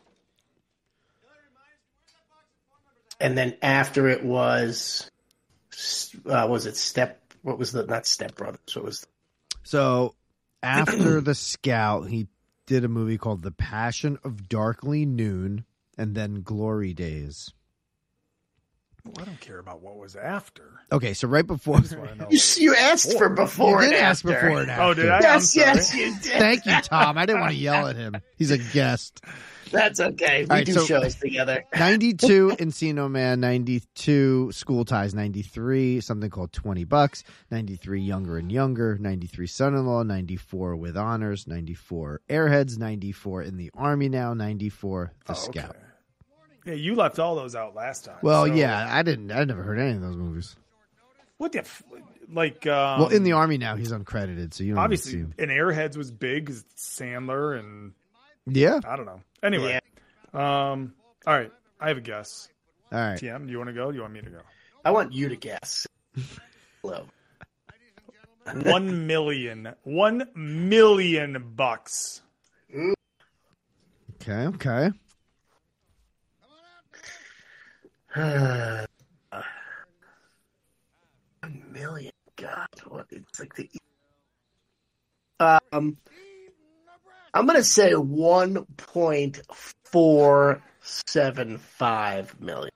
And then after it was, uh, was it Step? What was the not Step Brothers? What was? The, So after The Scout, he did a movie called The Passion of Darkly Noon, and then Glory Days. Well, I don't care about what was after. Okay, so right before I just want to know. you, you asked for before you did and ask after. before and after. Oh, did I? I'm Yes, sorry. yes, you did. Thank you, Tom. I didn't want to yell at him. He's a guest. That's okay. We All right, do so- shows together. ninety-two Encino Man, ninety-two School Ties, ninety-three something called twenty bucks, ninety-three Younger and Younger, ninety-three Son-in-Law, ninety-four With Honors, ninety-four Airheads, ninety-four In the Army Now, ninety-four The Oh, okay. Scout. Yeah, you left all those out last time. Well, so- yeah, I didn't. I never heard any of those movies. What the f- like? Um, Well, In the Army Now, he's uncredited, so you don't obviously, see him. and Airheads was big 'cause it's Sandler and Yeah. I don't know. Anyway, um, all right, I have a guess. All right. T M, do you want to go? Do you want me to go? I want you to guess. Hello. One million, one million bucks. Okay. Okay. A million. God, what? It's like the. Um, I'm gonna say one point four seven five million.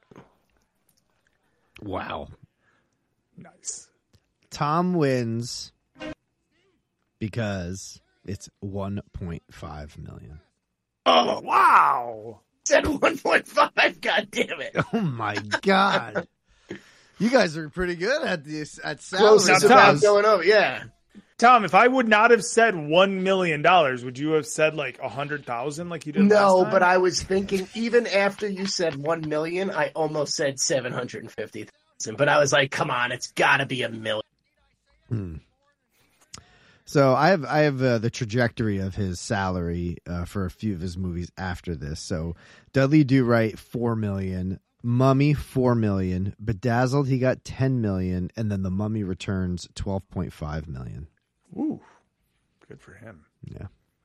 Wow. Nice. Tom wins because it's one point five million. Oh wow! Said one point five. God damn it! Oh my god! You guys are pretty good at this at Close salaries. is Now, about Tom- going over. Yeah. Tom, if I would not have said one million dollars, would you have said like a hundred thousand, like you did? No, last time? but I was thinking even after you said one million, I almost said seven hundred and fifty thousand. But I was like, come on, it's got to be a million. Hmm. So I have I have uh, the trajectory of his salary uh, for a few of his movies after this. So Dudley Do Right, four million. Mummy, four million. Bedazzled, he got ten million, and then The Mummy Returns, twelve point five million. Ooh, good for him. Yeah.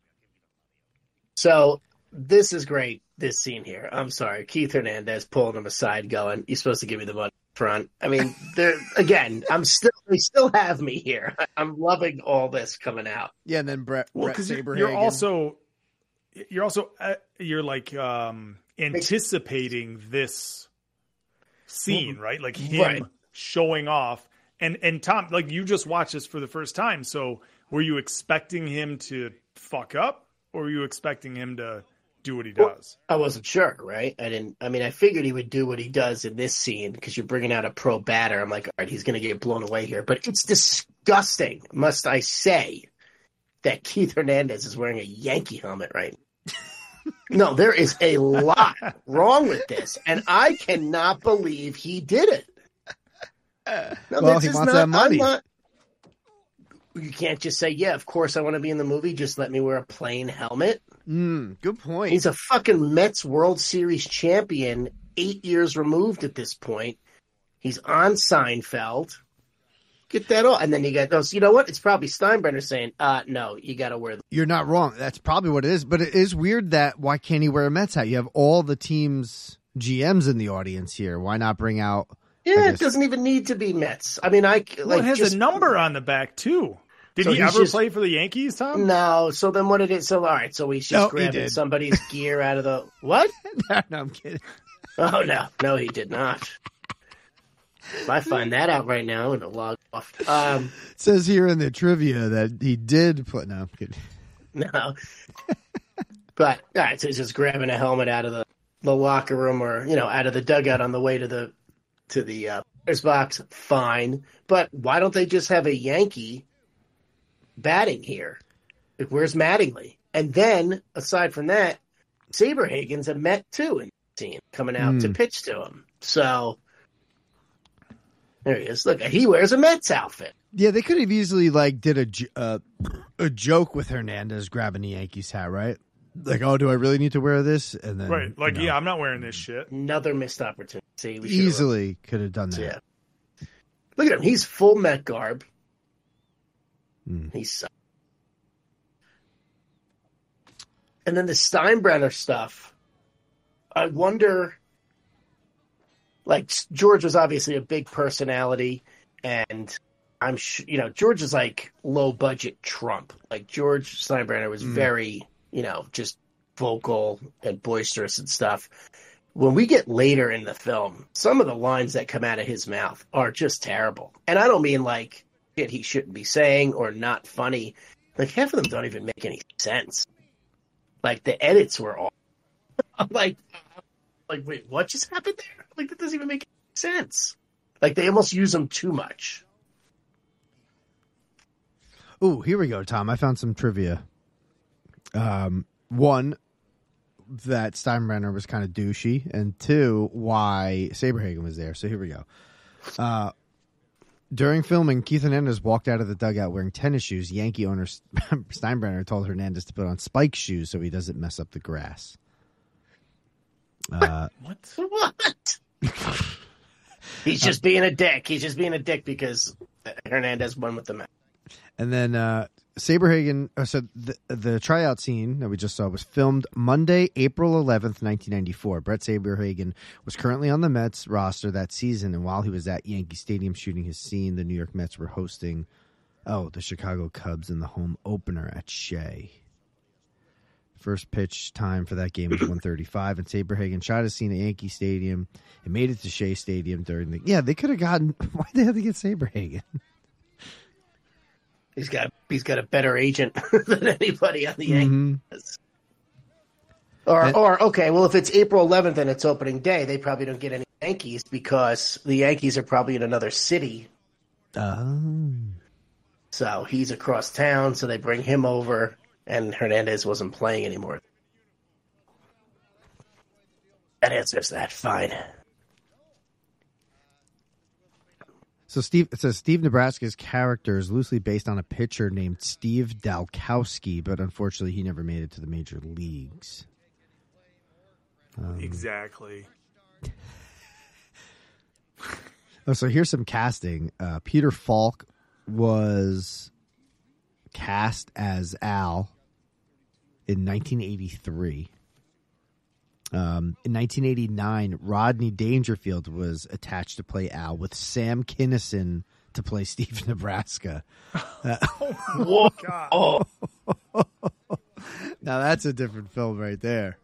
So this is great, this scene here. I'm sorry. Keith Hernandez pulling him aside going, you're supposed to give me the money up front. I mean, there again, I'm still, they still have me here. I'm loving all this coming out. Yeah, and then Brett, Well, Brett because Saberhagen. you're also, you're also, uh, you're like um, anticipating this scene, right? Like him Right. showing off. And and Tom, like you just watched this for the first time, so were you expecting him to fuck up, or were you expecting him to do what he does? I wasn't sure, right? I didn't. I mean, I figured he would do what he does in this scene because you're bringing out a pro batter. I'm like, all right, he's going to get blown away here. But it's disgusting, must I say, that Keith Hernandez is wearing a Yankee helmet right now. No, there is a lot wrong with this, and I cannot believe he did it. No, Well, this he is wants not- that money. I'm not- you can't just say, yeah, of course I want to be in the movie. Just let me wear a plain helmet. Mm, good point. He's a fucking Mets World Series champion, eight years removed at this point. He's on Seinfeld. Get that off. And then you got those, you know what? It's probably Steinbrenner saying, uh, no, you got to wear the. You're not wrong. That's probably what it is. But it is weird that why can't he wear a Mets hat? You have all the team's G Ms in the audience here. Why not bring out? I Yeah, it guess- doesn't even need to be Mets. I mean, I like. Well, it has just, a number on the back too. Did So he he's ever just- play for the Yankees, Tom? No, so then what did it? So, all right, so he's No, just he grabbing did. somebody's gear out of the. What? no, I'm kidding. Oh, no. No, he did not. If I find that out right now, I'm going to log off. Um, It says here in the trivia that he did put. No, I'm kidding. No. But, all right, so he's just grabbing a helmet out of the, the locker room or, you know, out of the dugout on the way to the to the uh, players box. Fine. But why don't they just have a Yankee batting here? Like, where's Mattingly? And then, aside from that, Saberhagen's a Met, too, in the scene, coming out to Hmm. pitch to him. So, There he is. Look, he wears a Mets outfit. Yeah, they could have easily like did a j- uh, a joke with Hernandez grabbing the Yankees hat, right? Like, oh, do I really need to wear this? And then Right. Like, you know, yeah, I'm not wearing this shit. Another missed opportunity. See, we should've- easily could have done that. Yeah. Look at him. He's full Met garb. Hmm. He's. And then the Steinbrenner stuff. I wonder. Like, George was obviously a big personality, and I'm sure, you know, George is like low budget Trump. Like, George Steinbrenner was Mm. very, you know, just vocal and boisterous and stuff. When we get later in the film, some of the lines that come out of his mouth are just terrible. And I don't mean like shit he shouldn't be saying or not funny. Like, half of them don't even make any sense. Like, the edits were all. I'm like, like, wait, what just happened there? Like, that doesn't even make sense. Like, they almost use them too much. Oh, here we go, Tom. I found some trivia. Um, one, that Steinbrenner was kind of douchey, and two, why Saberhagen was there. So here we go. Uh, during filming, Keith Hernandez walked out of the dugout wearing tennis shoes. Yankee owner Steinbrenner told Hernandez to put on spike shoes so he doesn't mess up the grass. Uh, What? What? He's just being a dick. He's just being a dick because Hernandez won with the match. And then uh, Saberhagen uh, said the, the tryout scene that we just saw was filmed Monday, April eleventh, nineteen ninety-four. Brett Saberhagen was currently on the Mets roster that season, and while he was at Yankee Stadium shooting his scene, the New York Mets were hosting, oh, the Chicago Cubs in the home opener at Shea. First pitch time for that game was one thirty-five, and Saberhagen shot his scene at Yankee Stadium and made it to Shea Stadium during the... Yeah, they could have gotten... Why'd they have to get Saberhagen? He's got he's got a better agent than anybody on the Mhm. Yankees. Or And- or okay, well, if it's April eleventh and it's opening day, they probably don't get any Yankees because the Yankees are probably in another city. Oh. So he's across town, so they bring him over, and Hernandez wasn't playing anymore. That answers that. Fine. So Steve, it says Steve Nebraska's character is loosely based on a pitcher named Steve Dalkowski, but unfortunately he never made it to the major leagues. Um, Exactly. Oh, so here's some casting. Uh, Peter Falk was cast as Al in nineteen eighty-three. Um, in nineteen eighty-nine, Rodney Dangerfield was attached to play Al with Sam Kinison to play Steve Nebraska. Uh, Whoa. God. Oh, now that's a different film right there.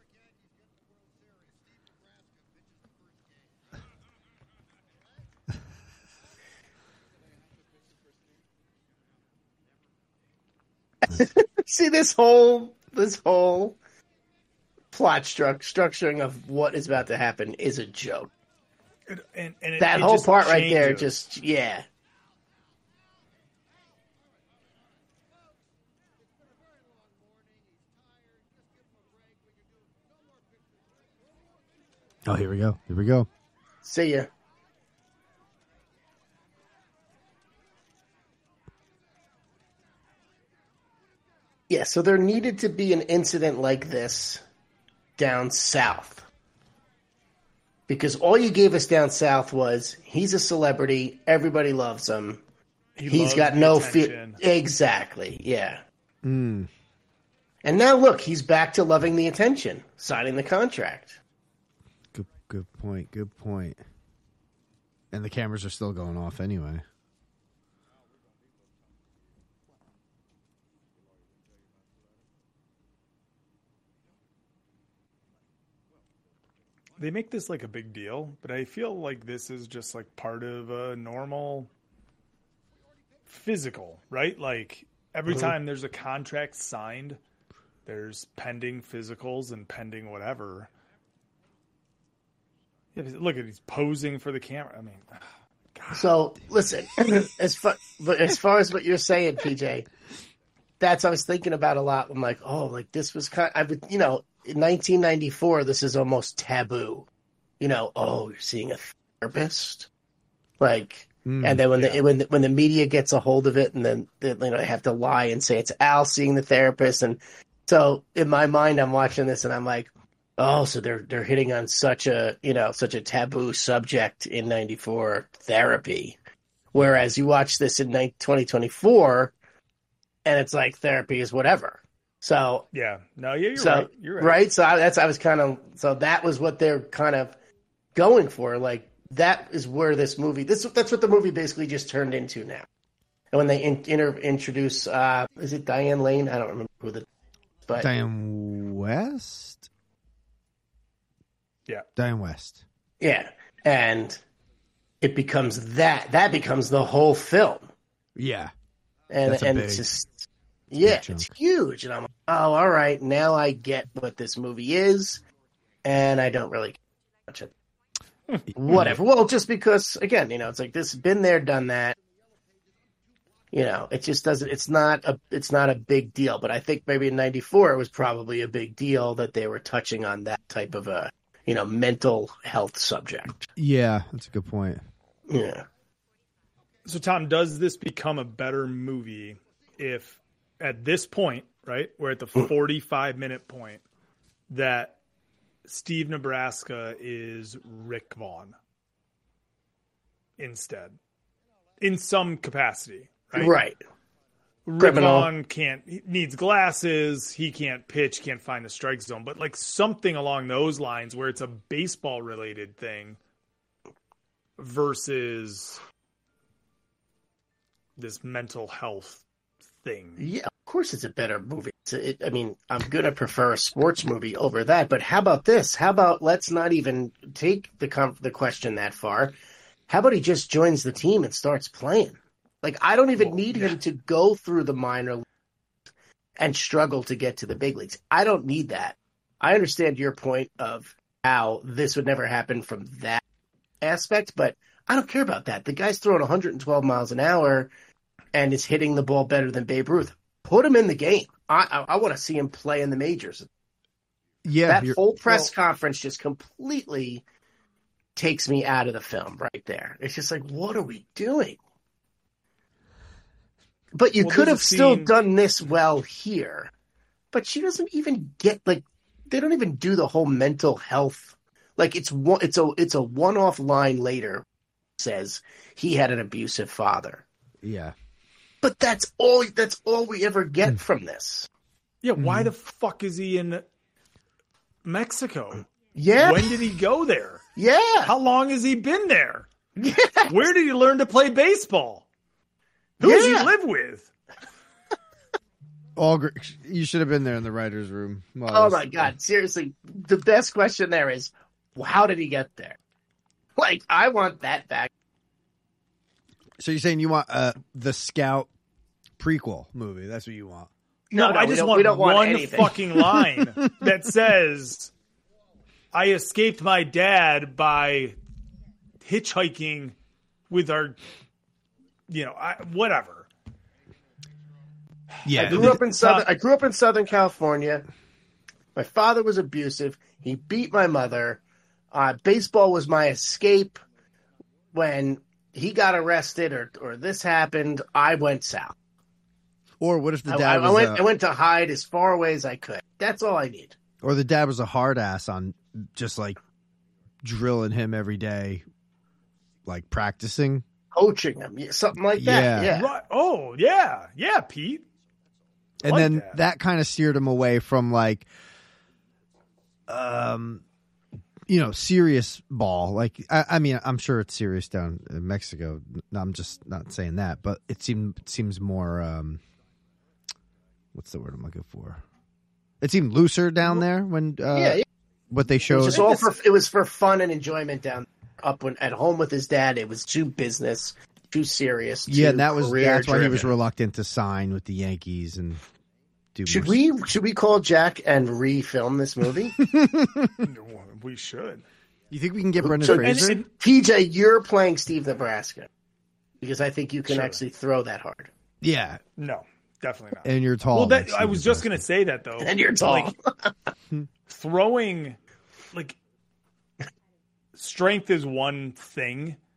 see this whole this whole plot struct, structuring of what is about to happen is a joke. It- and, and it, That it whole just part right there, changes. just yeah. Oh, here we go. Here we go. See ya. Yeah, so there needed to be an incident like this down south. Because all you gave us down south was he's a celebrity, everybody loves him. He He's loves got the no fear. attention. Exactly, yeah. Mm. And now look, he's back to loving the attention, signing the contract. Good, good point. Good point. And the cameras are still going off anyway. They make this like a big deal, but I feel like this is just like part of a normal physical, right? Like every time there's a contract signed, there's pending physicals and pending whatever. Yeah, look at he's posing for the camera. I mean, God. So listen, as far but as far as what you're saying, P J, that's what I was thinking about a lot. I'm like, oh, like this was kind. I would, you know, in nineteen ninety-four, this is almost taboo. You know, oh, you're seeing a therapist. Like Mm, and then when yeah. the when the, when the media gets a hold of it, and then they, you know, they have to lie and say it's Al seeing the therapist, and so in my mind, I'm watching this and I'm like, oh, so they're they're hitting on such a you know such a taboo subject in ninety-four, therapy, whereas you watch this in twenty twenty-four, and it's like therapy is whatever. So yeah, no, yeah, you're so, right. You're right. Right. So I, that's I was kind of so that was what they're kind of going for. Like that is where this movie. This that's what the movie basically just turned into now. And when they in, inter, introduce, uh, is it Diane Lane? I don't remember who the. But Diane West. Yeah, Diane West. Yeah, and it becomes that. That becomes the whole film. Yeah, and and big, it's just. Yeah, it's huge. And I'm like, oh, all right, now I get what this movie is, and I don't really watch it. Whatever. Well, just because, again, you know, it's like this, been there, done that. You know, it just doesn't, it's not a, it's not a big deal. But I think maybe in ninety-four, it was probably a big deal that they were touching on that type of a, you know, mental health subject. Yeah, that's a good point. Yeah. So, Tom, does this become a better movie if, at this point, right, we're at the forty-five minute point, that Steve Nebraska is Rick Vaughn instead, in some capacity, right? Right. Rick Criminal. Vaughn can't, he needs glasses, he can't pitch, can't find the strike zone, but like something along those lines where it's a baseball related thing versus this mental health thing. Yeah, of course it's a better movie. It's a, it, I mean, I'm going to prefer a sports movie over that, but how about this? How about let's not even take the com- the question that far. How about he just joins the team and starts playing? Like, I don't even need him to go through the minor leagues and struggle to get to the big leagues. I don't need that. I understand your point of how this would never happen from that aspect, but I don't care about that. The guy's throwing one hundred twelve miles an hour and is hitting the ball better than Babe Ruth. Put him in the game. I I, I want to see him play in the majors. Yeah, that whole press well, conference just completely takes me out of the film right there. It's just like, what are we doing? But you well, could have still scene... done this well here. But she doesn't even get, like, they don't even do the whole mental health. Like, it's one, it's a it's a one-off line later says he had an abusive father. Yeah. But that's all that's all we ever get from this. Yeah, why mm. the fuck is he in Mexico? Yeah. When did he go there? Yeah. How long has he been there? Yeah. Where did he learn to play baseball? Who yeah. does he live with? All great. You should have been there in the writer's room. Well, oh my God. Seriously. The best question there is, how did he get there? Like, I want that back. So you're saying you want uh, the Scout prequel movie? That's what you want? No, no, no I just want, want one anything. fucking line that says, I escaped my dad by hitchhiking with our, you know, I, whatever. Yeah, I grew up in Southern. I grew up in Southern California. My father was abusive. He beat my mother. Uh, baseball was my escape. When he got arrested or or this happened, I went south. Or what if the dad I, was I went, a, I went to hide as far away as I could. That's all I need. Or the dad was a hard ass on just like drilling him every day, like practicing. Coaching him, something like that. Yeah. yeah. Right. Oh, yeah. Yeah, Pete. I and like then that, that kind of steered him away from like, um, you know, serious ball. Like, I, I mean, I'm sure it's serious down in Mexico. I'm just not saying that, but it seemed it seems more. Um, what's the word I'm looking for? It seemed looser down there when uh, yeah, yeah. what they showed. It was, all for, it was for fun and enjoyment down up when, at home with his dad. It was too business, too serious. Too yeah, and that was that's why driven. he was reluctant to sign with the Yankees and. Do should we stuff. should we call Jack and re-film this movie? We should. You think we can get Brendan so, Fraser? And, and P J, you're playing Steve Nebraska because I think you can sure. actually throw that hard. Yeah. No, definitely not. And you're tall. Well, that, like I was just going to say that though. And you're tall. Like, throwing, like, strength is one thing,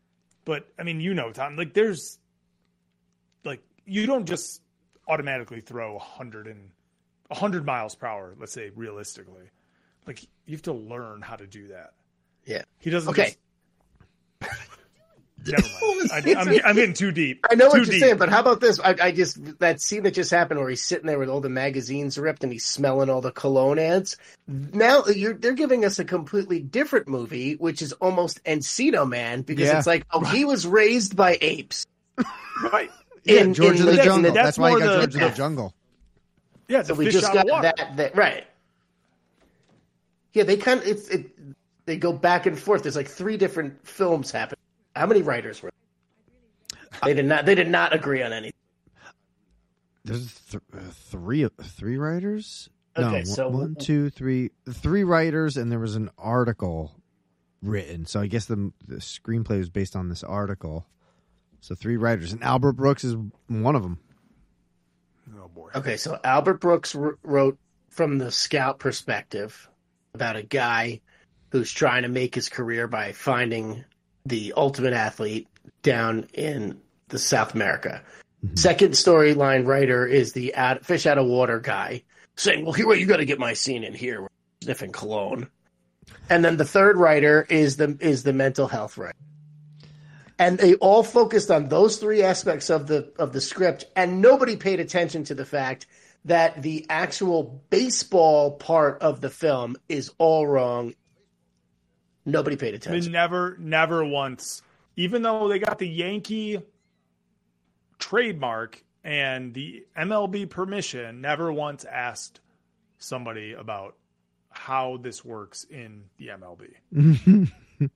But I mean, you know, Tom, like there's like you don't just automatically throw a hundred and a hundred miles per hour. Let's say realistically, like you have to learn how to do that. Yeah, he doesn't. Okay. Just... Never mind. I, I'm, I'm getting too deep. I know too what you're deep. saying, but how about this? I, I just that scene that just happened where he's sitting there with all the magazines ripped and he's smelling all the cologne ads. Now you're they're giving us a completely different movie, which is almost Encino Man, because Yeah. it's like, oh, he was raised by apes. Right. Yeah, In- George in of the the- Jungle. that's That's, why he more got the- George of the Jungle. Yeah, it's So a we fish just out got of water. that, that right. Yeah, they kind of it's it. They go back and forth. There's like three different films happening. How many writers were there? They did not. They did not agree on anything. There's th- uh, three three writers. Okay, no, so- one, one, two, three, three writers, and there was an article written. So I guess the the screenplay was based on this article. So three writers, and Albert Brooks is one of them. Oh boy. Okay, so Albert Brooks wr- wrote from the scout perspective about a guy who's trying to make his career by finding the ultimate athlete down in the South America. Mm-hmm. Second storyline writer is the out, fish out of water guy saying, well, here, well, you got to get my scene in here. We're sniffing cologne. And then the third writer is the is the mental health writer. And they all focused on those three aspects of the of the script, and nobody paid attention to the fact that the actual baseball part of the film is all wrong. Nobody paid I attention. mean, never, never once. Even though they got the Yankee trademark and the M L B permission, never once asked somebody about how this works in the M L B.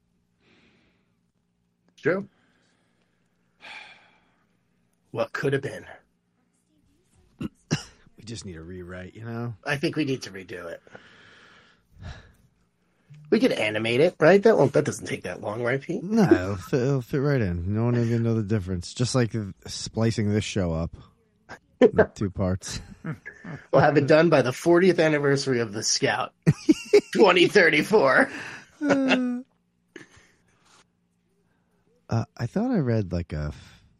True. What could have been? We just need a rewrite, you know. I think we need to redo it. We could animate it, right? That won't. That doesn't take that long, right, Pete? No, it'll fit, it'll fit right in. No one will even know the difference. Just like splicing this show up in two parts. We'll have it done by the fortieth anniversary of the Scout, twenty thirty-four. uh, uh, I thought I read like a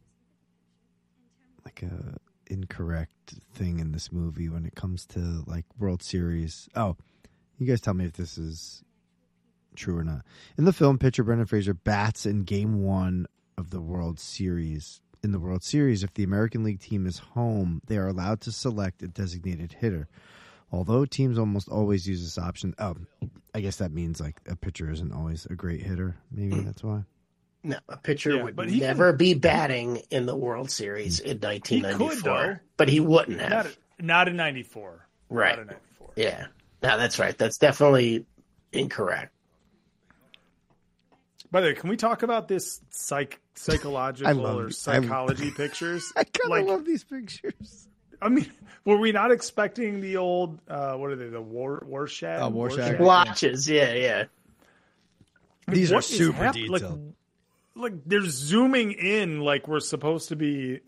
like a incorrect thing in this movie when it comes to like World Series. Oh, you guys tell me if this is true or not. In the film, pitcher Brendan Fraser bats in Game One of the World Series. In the World Series, if the American League team is home, they are allowed to select a designated hitter. Although teams almost always use this option, oh, I guess that means like a pitcher isn't always a great hitter. Maybe that's why. No, a pitcher Yeah, would but he never can- be batting in the World Series in nineteen ninety-four. He could, though. But he wouldn't have. Not, not in ninety-four. Right. Not in ninety-four. Yeah. No, that's right. That's definitely incorrect. By the way, can we talk about this psych psychological love- or I- psychology pictures? I kind of Like- love these pictures. I mean, were we not expecting the old, uh, what are they, the war, Warshad? Oh, Warshad. Blotches. Yeah, yeah. These are What is super hap- detailed. Like, like they're zooming in like we're supposed to be.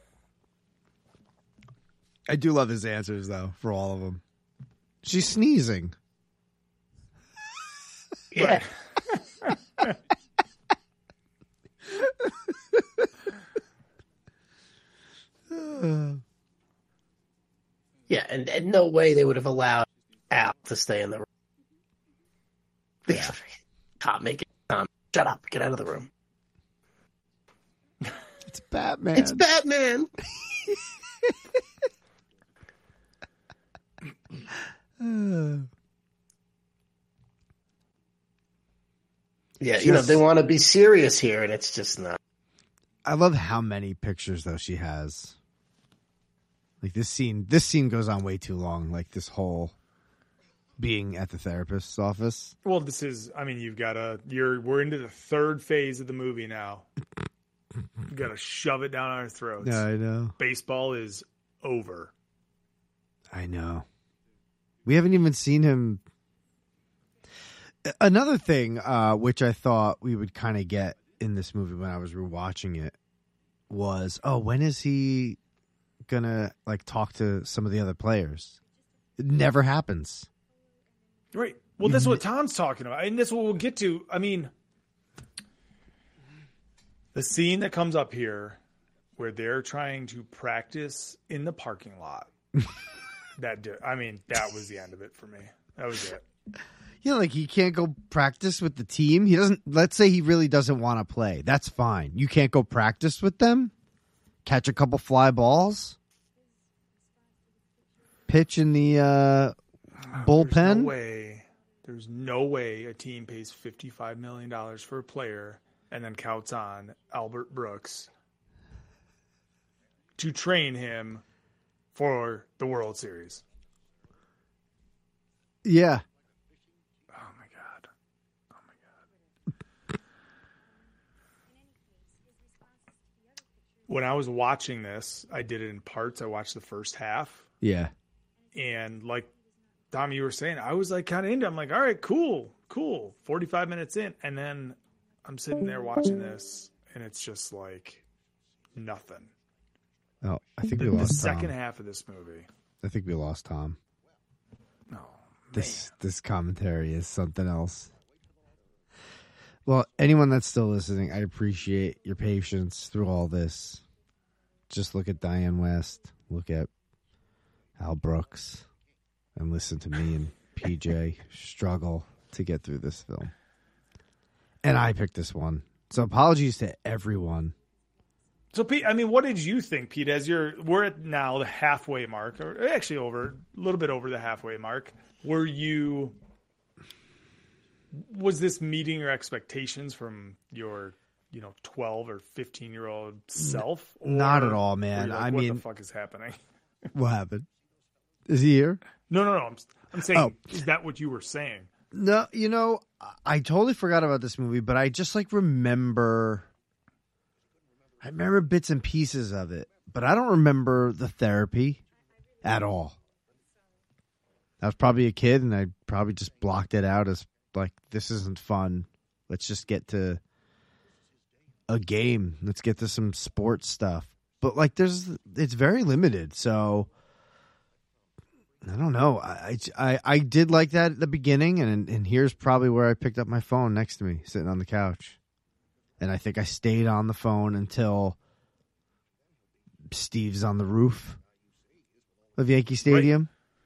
I do love his answers though for all of them. She's sneezing. Yeah. Yeah, and, and no way they would have allowed Al to stay in the room. Yeah. Tom, make it. Tom, shut up. Get out of the room. It's Batman. It's Batman. Yeah, you know, Just- they want to be serious here, and it's just not. I love how many pictures though she has. Like this scene, this scene goes on way too long. Like this whole being at the therapist's office. Well, this is. I mean, you've got to. You're. We're into the third phase of the movie now. You got to shove it down our throats. Yeah, I know. Baseball is over. I know. We haven't even seen him. Another thing, uh, which I thought we would kind of get in this movie when I was rewatching it, was, oh, when is he gonna like talk to some of the other players? It never happens. Right. Well, that's what Tom's talking about, and that's what we'll get to. I mean, The scene that comes up here where they're trying to practice in the parking lot. that did, I mean, that was the end of it for me. That was it. Yeah, like he can't go practice with the team. He doesn't. Let's say he really doesn't want to play. That's fine. You can't go practice with them. Catch a couple fly balls. Pitch in the uh, bullpen. There's no way. There's no way a team pays fifty-five million dollars for a player and then counts on Albert Brooks to train him for the World Series. Yeah. Oh my God. Oh my God. When I was watching this, I did it in parts. I watched the first half. Yeah. And like Tom, you were saying, I was like kind of into it. I'm like, all right, cool, cool. forty-five minutes in. And then I'm sitting there watching this and it's just like nothing. Oh, I think The, we the lost second Tom. half of this movie. I think we lost Tom. No, This this commentary is something else. Well, anyone that's still listening, I appreciate your patience through all this. Just look at Diane West, look at Al Brooks, and listen to me and P J struggle to get through this film. And I picked this one. So apologies to everyone. So, Pete, I mean, what did you think, Pete? As you're, we're at now the halfway mark, or actually over a little bit over the halfway mark. Were you? Was this meeting your expectations from your, you know, twelve or fifteen year old self? Or Not at all, were man. you like, I what mean, the fuck is happening? what happened? Is he here? No, no, no. I'm, I'm saying, Oh. is that what you were saying? No, you know, I totally forgot about this movie, but I just like remember. I remember bits and pieces of it, but I don't remember the therapy at all. I was probably a kid, and I probably just blocked it out as like, this isn't fun. Let's just get to a game. Let's get to some sports stuff. But like, there's, it's very limited. So I don't know. I, I, I did like that at the beginning, and and here's probably where I picked up my phone next to me, sitting on the couch. And I think I stayed on the phone until Steve's on the roof of Yankee Stadium.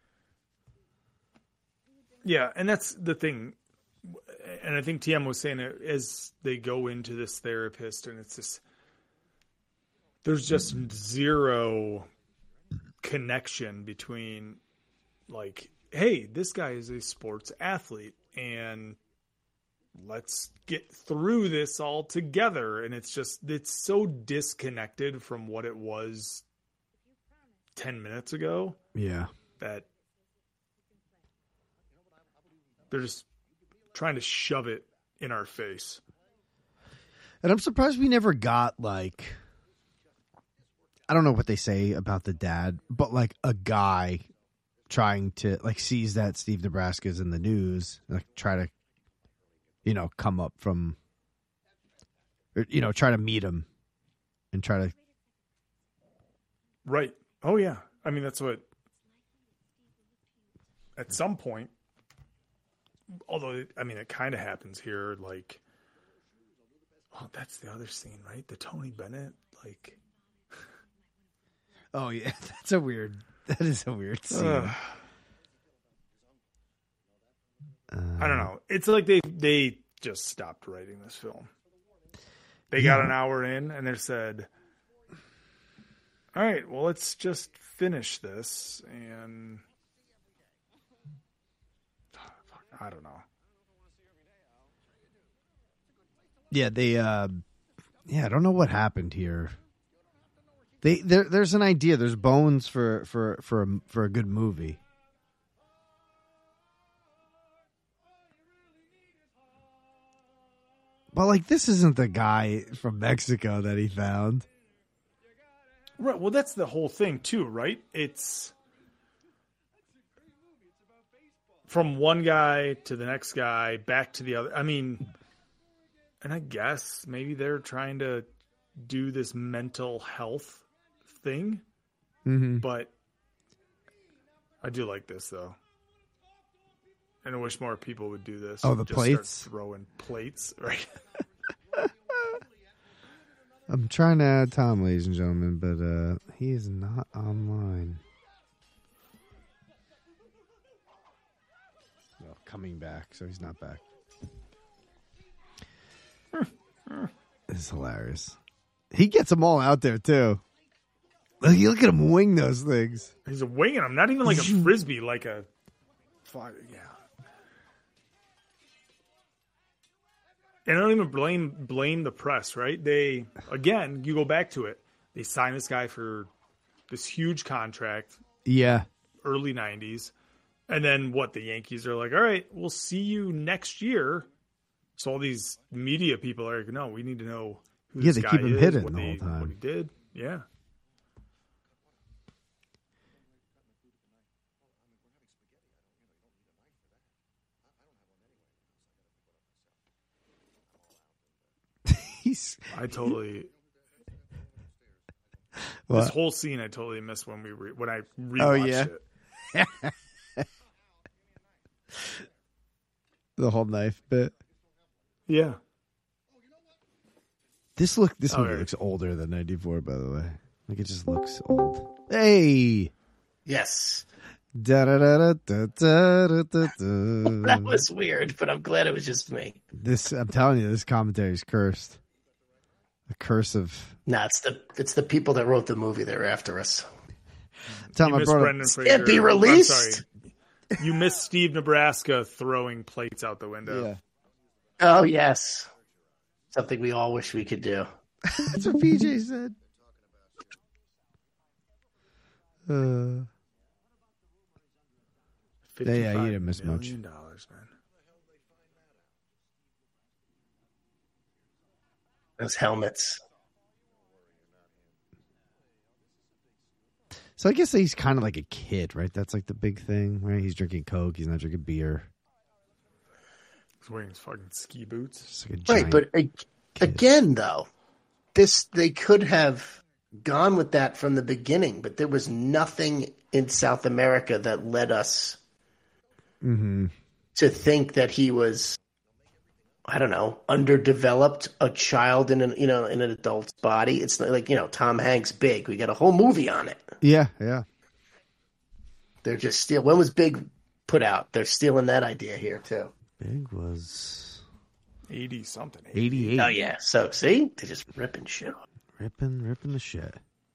Right. Yeah, and that's the thing. And I think T M was saying it as they go into this therapist, and it's just, there's just zero connection between, like, hey, this guy is a sports athlete, and let's get through this all together. And it's just, it's so disconnected from what it was ten minutes ago. Yeah. That they're just trying to shove it in our face. And I'm surprised we never got, like, I don't know what they say about the dad, but like a guy trying to, like, sees that Steve Nebraska's in the news, like, try to, you know, come up from, or, you know, try to meet him and try to. Right. Oh, yeah. I mean, that's what, at some point, although, it, I mean, it kind of happens here, like, oh, that's the other scene, right? The Tony Bennett, like. Oh, yeah. That's a weird, that is a weird scene. Uh, Uh, I don't know. It's like they they just stopped writing this film. They got Yeah. an hour in and they said, all right, well, let's just finish this. And I don't know. Yeah, they, uh, yeah, I don't know what happened here. They, there, there's an idea. There's bones for, for, for, a, for a good movie. But, like, this isn't the guy from Mexico that he found. Right. Well, that's the whole thing too, right? It's from one guy to the next guy, back to the other. I mean, and I guess maybe they're trying to do this mental health thing, Mm-hmm. but I do like this though. And I wish more people would do this. Oh, the Just plates? start throwing plates, right? I'm trying to add Tom, ladies and gentlemen, but uh, he is not online. Well, coming back, so he's not back. It's hilarious. He gets them all out there, too. Look, look at him wing those things. He's winging them. Not even like a frisbee, like a fly. Yeah. And I don't even blame blame the press, right? They, again, you go back to it. They signed this guy for this huge contract. Yeah. Early nineties. And then what? The Yankees are like, all right, we'll see you next year. So all these media people are like, no, we need to know who yeah, this they guy keep him is, hidden what the he, whole time. What he did. Yeah. He's... I totally... What? This whole scene I totally missed when we re- when I rewatched oh, yeah. it. The whole knife bit. Yeah. This look. This Oh, movie right. looks older than ninety-four, by the way. Like, it just looks old. Hey! Yes. Da da da da da da da da. That was weird, but I'm glad it was just me. This, I'm telling you, this commentary is cursed. The curse of. Nah, it's the it's the people that wrote the movie that are after us. Tell You my missed brother. Brendan Fraser. Can't be I'm released. sorry. You missed Steve Nebraska throwing plates out the window. Yeah. Oh yes, something we all wish we could do. That's what P J said. Uh, yeah, yeah, you didn't miss much. million dollars, man. Those helmets. So I guess he's kind of like a kid, right? That's like the big thing, right? He's drinking Coke. He's not drinking beer. He's wearing his fucking ski boots. Just like a Right, giant but uh, kid. again, though, this they could have gone with that from the beginning, but there was nothing in South America that led us Mm-hmm. to think that he was, I don't know, underdeveloped, a child in an you know in an adult's body. It's not like you know Tom Hanks big. We got a whole movie on it. Yeah, yeah. They're just steal. When was Big put out? They're stealing that idea here too. Big was eighty something. eighty-eight. Oh yeah. So see, they're just ripping shit off. Ripping, ripping the shit.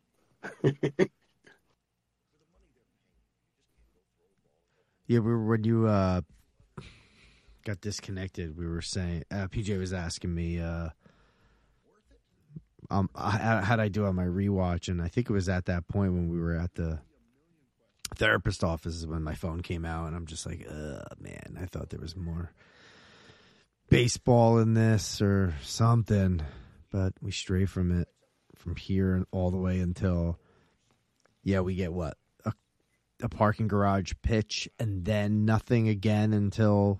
Yeah, we were, when you uh, got disconnected, we were saying, uh, P J was asking me, uh, um, how how'd I do on my rewatch? And I think it was at that point when we were at the therapist office when my phone came out, and I'm just like, uh, man, I thought there was more baseball in this or something, but we stray from it from here and all the way until, yeah, we get what? A, a parking garage pitch and then nothing again until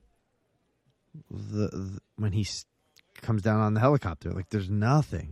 the, the when he s- comes down on the helicopter. Like, there's nothing.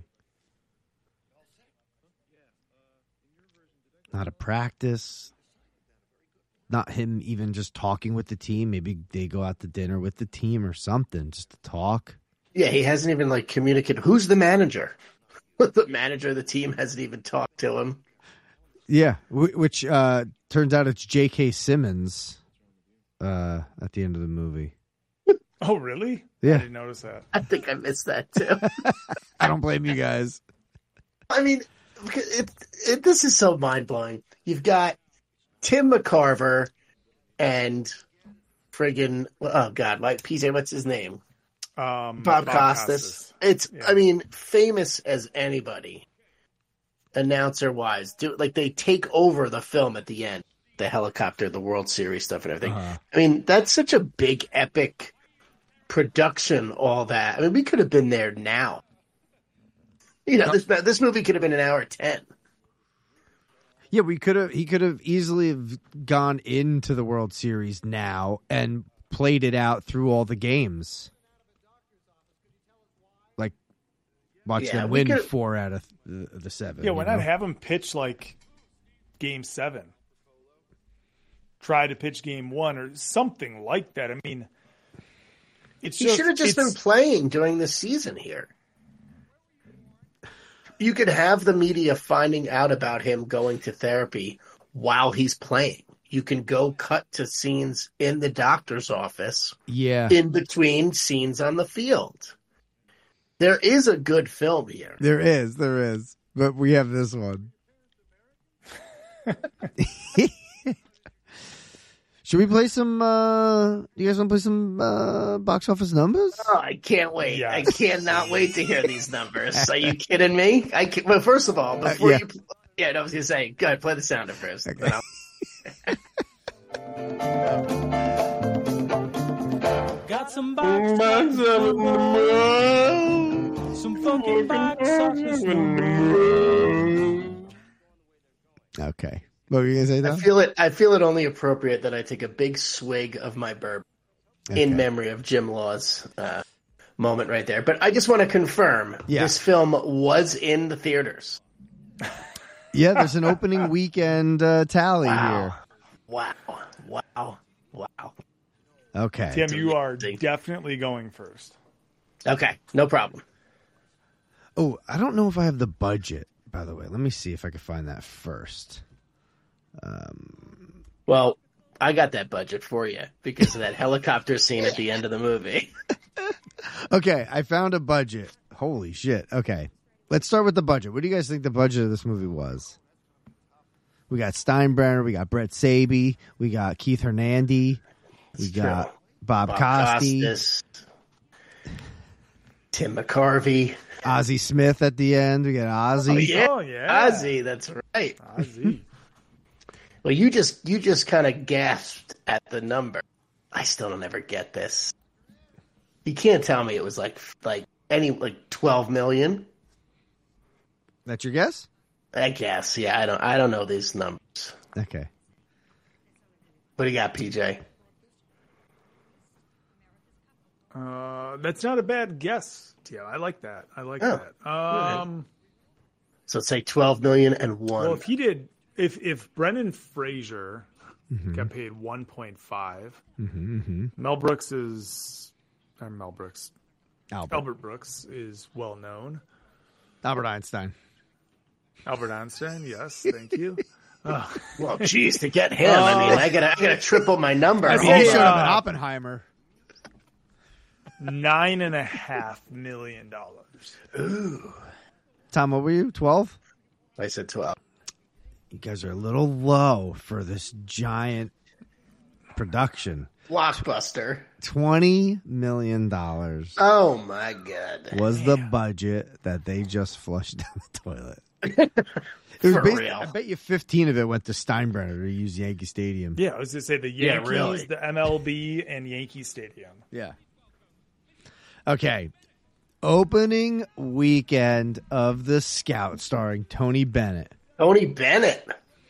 Not a practice. Not him even just talking with the team. Maybe they go out to dinner with the team or something just to talk. Yeah, he hasn't even like communicated. Who's the manager? The manager of the team hasn't even talked to him. Yeah, w- which uh, turns out it's J K. Simmons uh, at the end of the movie. Oh, really? Yeah. I didn't notice that. I think I missed that too. I don't blame you guys. I mean, it, it, this is so mind blowing. You've got Tim McCarver and friggin' oh god, my P J, what's his name? Um, Bob, Bob Costas. Costas. It's, Yeah. I mean, famous as anybody, announcer wise. Do like they take over the film at the end, the helicopter, the World Series stuff, and everything. Uh-huh. I mean, that's such a big, epic production. All that. I mean, we could have been there now. You know, this this movie could have been an hour ten. Yeah, we could have. He could have easily have gone into the World Series now and played it out through all the games. Like, watch Yeah, them we win could've- four out of the, the seven. Yeah, you why know? not have him pitch like game seven? Try to pitch game one or something like that. I mean, it's He just, should have just it's- been playing during the season here. you could have the media finding out about him going to therapy while he's playing. You can go cut to scenes in the doctor's office Yeah. in between scenes on the field. There is a good film here. There is, there is. But we have this one. Should we play some, uh, you guys want to play some uh, box office numbers? Oh, I can't wait. Yes. I cannot wait to hear these numbers. Are you kidding me? I can, well, first of all, before Uh, yeah. you... Yeah, no, I was going to say, go ahead, play the sounder first. Okay. Then I'll- Got some box office numbers. Some funky box office numbers. Okay. What were you going to say, I Tom? feel it. I feel it only appropriate that I take a big swig of my bourbon Okay. in memory of Jim Law's uh, moment right there. But I just want to confirm Yeah. this film was in the theaters. Yeah, there's an opening weekend uh, tally Wow. Wow! Wow! Wow! here. Okay. Tim, you are amazing. definitely going first. Okay, no problem. Oh, I don't know if I have the budget, by the way. Let me see if I can find that first. Well, I got that budget for you because of that helicopter scene at the end of the movie. Okay, I found a budget. Holy shit. Okay. Let's start with the budget. What do you guys think the budget of this movie was? We got Steinbrenner, we got Brett Sabe, we got Keith Hernandez, we got true. Bob, Bob Costy, Costas, Tim McCarvey. Ozzie Smith at the end. We got Ozzie. Oh, yeah. Oh, yeah. Ozzy, that's right. Ozzy. Well, you just you just kind of gasped at the number. I still don't ever get this. You can't tell me it was like like any like twelve million. That's your guess? I guess, yeah. I don't I don't know these numbers. Okay. What do you got, P J? Uh, that's not a bad guess. Yeah, I like that. I like Oh, that. Um, So let's say twelve million and one. well, if he did, if if Brendan Fraser Mm-hmm. got paid one point five, Mm-hmm, mm-hmm. Mel Brooks is, or Mel Brooks, Albert. Albert Brooks is well known. Albert Einstein. Albert Einstein, yes, thank you. Uh, Well, geez, to get him, I mean, I gotta I gotta triple my number. I He say, showed up uh, in Oppenheimer. nine and a half million dollars. Tom, what were you? twelve? I said twelve. You guys are a little low for this giant production. Blockbuster. twenty million dollars Oh my god. was the budget that they just flushed down the toilet. It was For basi- real. I bet you fifteen of it went to Steinbrenner to use Yankee Stadium. Yeah, I was going to say the Yeah, Yankees, really. the M L B, and Yankee Stadium. Yeah. Okay. Opening weekend of The Scout starring Tony Bennett. Tony Bennett.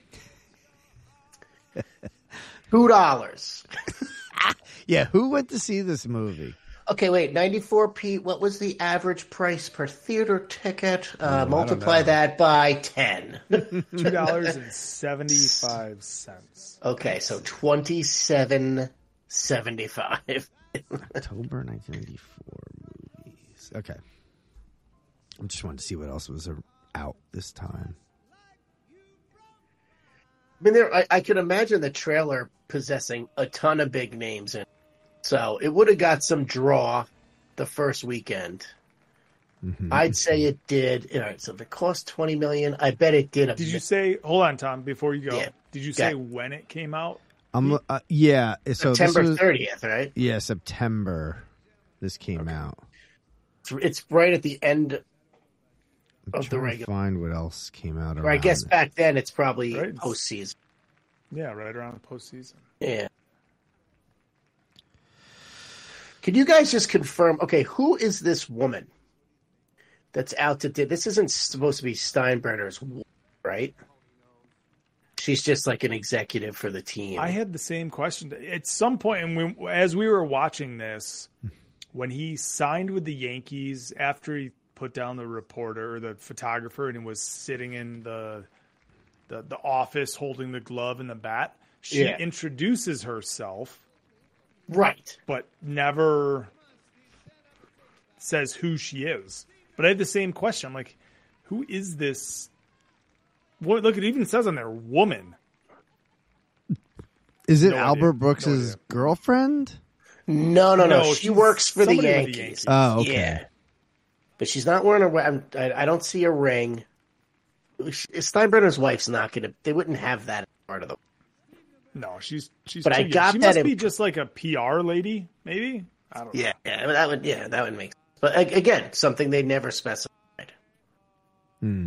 Two dollars. Yeah, who went to see this movie? Okay, wait. Ninety-four P. What was the average price per theater ticket? Uh, don't multiply know. that by ten. Two dollars and seventy-five cents. Okay, so twenty-seven seventy-five. October nineteen ninety-four movies. Okay. I just wanted to see what else was out this time. I mean, there. I, I could imagine the trailer possessing a ton of big names in it. So it would have got some draw the first weekend. Mm-hmm. I'd say it did. All right, so if it cost twenty million, I bet it did. A Did you say, hold on, Tom, before you go, Yeah. did you Yeah. say when it came out? I'm uh, yeah. So September this was, thirtieth, right? yeah, September. This came out. It's, it's right at the end I'm of the trying to regular. find what else came out. Or I around guess it. back then it's probably Right. postseason. Yeah, right around the postseason. Yeah. Can you guys just confirm? Okay, who is this woman that's out to do this? Isn't supposed to be Steinbrenner's, wife, right? She's just like an executive for the team. I had the same question. At some point, and when, as we were watching this, when he signed with the Yankees, after he put down the reporter or the photographer and was sitting in the the, the office holding the glove and the bat, she Yeah. introduces herself, right. but never says who she is. But I had the same question. I'm like, who is this? What? Look, it even says on there, woman. Is it No Albert idea. Brooks' No idea. girlford? No, no, no. No, she she's works for the somebody with Yankees. the Yankees. Oh, okay. Yeah. But she's not wearing a ring. I, I don't see a ring. Steinbrenner's wife's not going to. They wouldn't have that part of the. No, she's she's. But too I young. got she that must in- be just like a P R lady, maybe. I don't know. Yeah, yeah, that would. Yeah, that would make. Sense. But a- again, something they never specified. Hmm.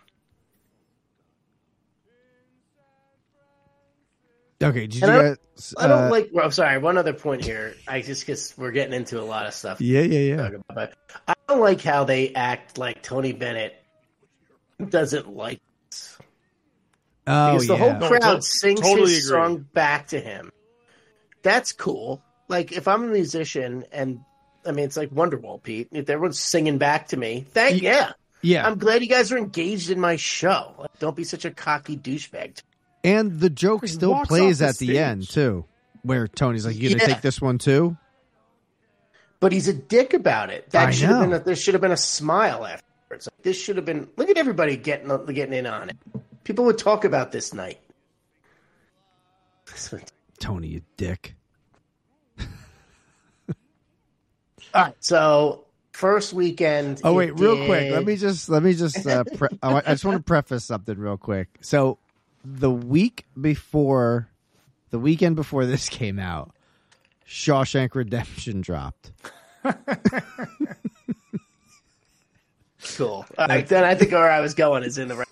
Okay, did you And I guys? I don't uh, like. Well, I'm sorry. One other point here. I just because we're getting into a lot of stuff. Yeah, yeah, yeah. But I don't like how they act like Tony Bennett doesn't like this. Oh, Because the yeah. whole No, crowd to- sings totally his agree. song back to him. That's cool. Like, if I'm a musician and, I mean, it's like Wonderwall, Pete. If everyone's singing back to me, thank, yeah. yeah. I'm glad you guys are engaged in my show. Like, don't be such a cocky douchebag. And the joke He still walks plays off the at the stage. end, too, where Tony's like, you gonna Yeah. take this one, too? But he's a dick about it. That I should have know. been. A, there should have been a smile afterwards. Like, this should have been. Look at everybody getting getting in on it. People would talk about this night. Tony, you dick. All right, so first weekend. Oh it wait, real quick. did- Let me just let me just. Uh, pre- I wa- I just want to preface something real quick. So, the week before, the weekend before this came out, Shawshank Redemption dropped. Cool. All right, then I think where I was going is in the right.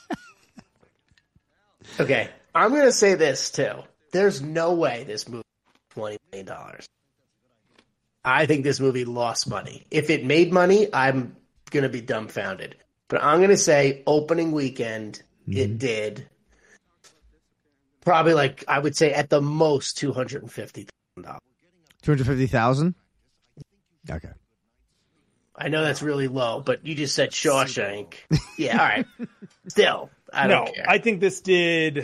Okay, I'm going to say this too. There's no way this movie is twenty million dollars. I think this movie lost money. If it made money, I'm going to be dumbfounded. But I'm going to say opening weekend, it did. Probably like, I would say at the most two hundred fifty thousand dollars. Two hundred fifty thousand. Okay. I know that's really low, but you just said Shawshank. Yeah, all right. Still, I no, don't care. I think this did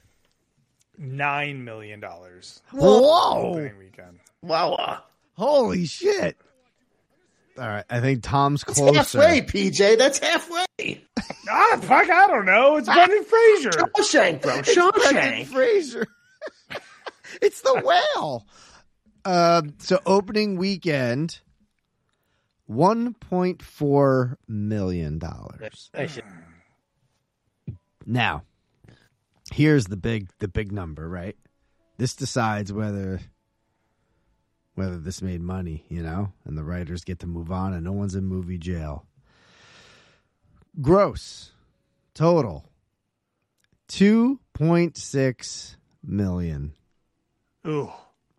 nine million dollars Whoa! opening weekend. Wow. Uh, Holy shit! All right, I think Tom's It's closer. halfway, P J. That's halfway. Ah, fuck, I don't know. It's Brendan Fraser. Shawshank, bro. Brendan Shawshank. Fraser. It's the whale. Um, so opening weekend, one point four million dollars. I should- Now, here's the big the big number, right? This decides whether whether this made money, you know, and the writers get to move on and no one's in movie jail. Gross total two point six million. Ooh.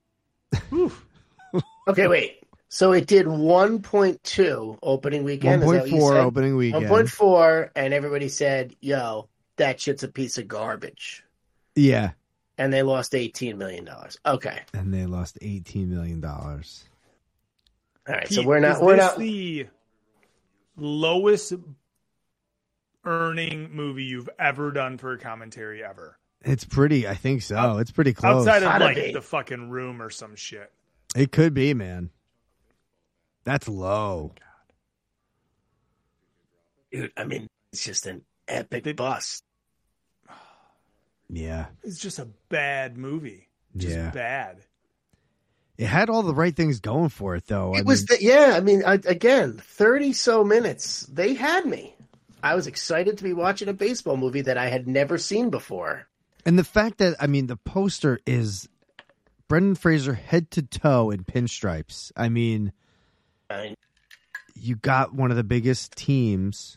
Okay, wait. So it did one point two opening weekend. one Is that point what you four said? opening weekend. one point four, and everybody said, yo, that shit's a piece of garbage. Yeah. And they lost eighteen million dollars. Okay. And they lost eighteen million dollars. All right. So Pete, we're is not, we're this not, the lowest earning movie you've ever done for a commentary ever? It's pretty, I think so. It's pretty close. Outside of Gotta like be. the fucking Room or some shit. It could be, man. That's low. dude, I mean, it's just an epic They- bust. Yeah. It's just a bad movie. Just Yeah. bad. It had all the right things going for it, though. I It was, mean, the, yeah, I mean, I, again, thirty so minutes. They had me. I was excited to be watching a baseball movie that I had never seen before. and the fact that, I mean, the poster is Brendan Fraser head to toe in pinstripes. I mean, I, you got one of the biggest teams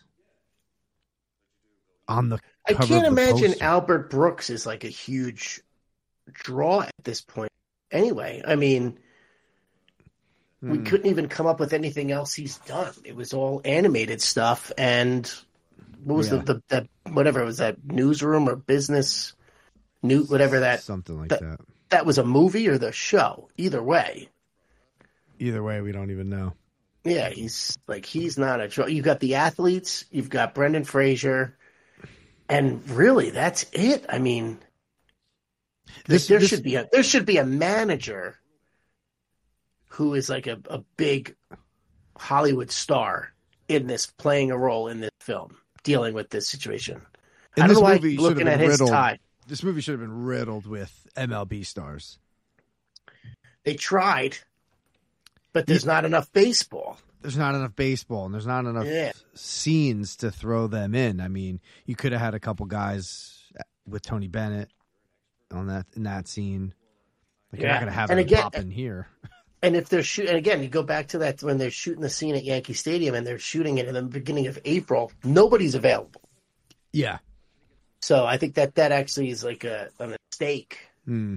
on the I cover can't of the imagine poster. Albert Brooks is like a huge draw at this point. Anyway, I mean, we Hmm. couldn't even come up with anything else he's done. It was all animated stuff, and what was Yeah. the, the that whatever it was that newsroom or business new whatever that Something like that- that. that was a movie or the show. Either way, Either way, we don't even know. yeah, he's like he's not a draw. You've got the athletes, you've got Brendan Fraser, and really that's it. I mean, This- there this- should be a there should be a manager who is like a, a big Hollywood star in this, playing a role in this film. dealing with this situation. And I don't this know why movie he's should have looking been at his riddled. tie. This movie should have been riddled with M L B stars. They tried, but there's not enough baseball. There's not enough baseball, and there's not enough Yeah. scenes to throw them in. I mean, you could have had a couple guys with Tony Bennett on that in that scene. Like, you're Yeah. not going to have And them again- pop in here. And if they're shooting, and again, you go back to that when they're shooting the scene at Yankee Stadium and they're shooting it in the beginning of April, nobody's available. Yeah. So I think that that actually is like a, a mistake. Hmm.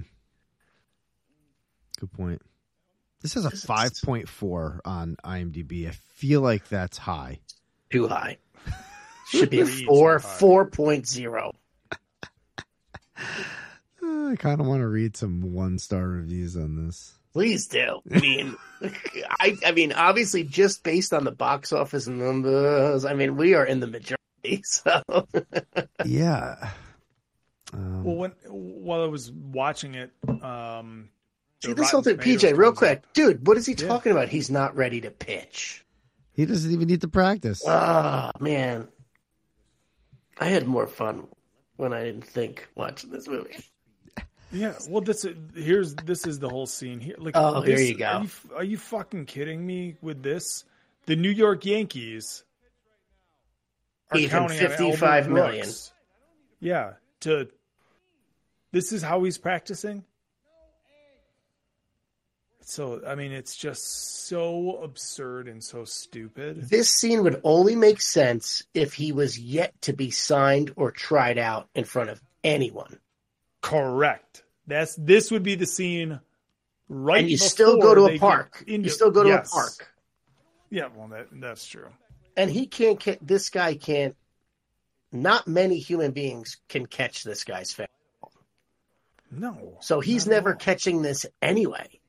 Good point. This has a This is- five point four on IMDb. I feel like that's high. Too high. Should be a Way four, too high. four point zero. Uh, I kind of want to read some one star reviews on this. Please do. I mean, I, I mean, obviously, just based on the box office numbers, I mean, we are in the majority. So Yeah. Um, Well, when while I was watching it, um, see the this whole Rotten thing, P J, Tomatoes real comes quick, up. dude. What is he Yeah. talking about? He's not ready to pitch. he doesn't even need to practice. Oh man, I had more fun when I didn't think watching this movie. Yeah, well, this is, here's this is the whole scene here. Like, Oh, here this- you go. Are you, are you fucking kidding me with this? The New York Yankees are Gave him counting on fifty-five Albert million. Brooks. Yeah, to this is how he's practicing. So I mean, it's just so absurd and so stupid. This scene would only make sense if he was yet to be signed or tried out in front of anyone. Correct. That's this would be the scene. Right, And you still go to before a they park. get into- You still go to Yes. a park. Yeah, well, that that's true. And he can't ca- this guy can't not many human beings can catch this guy's fastball. No. So he's not at never all. catching this anyway.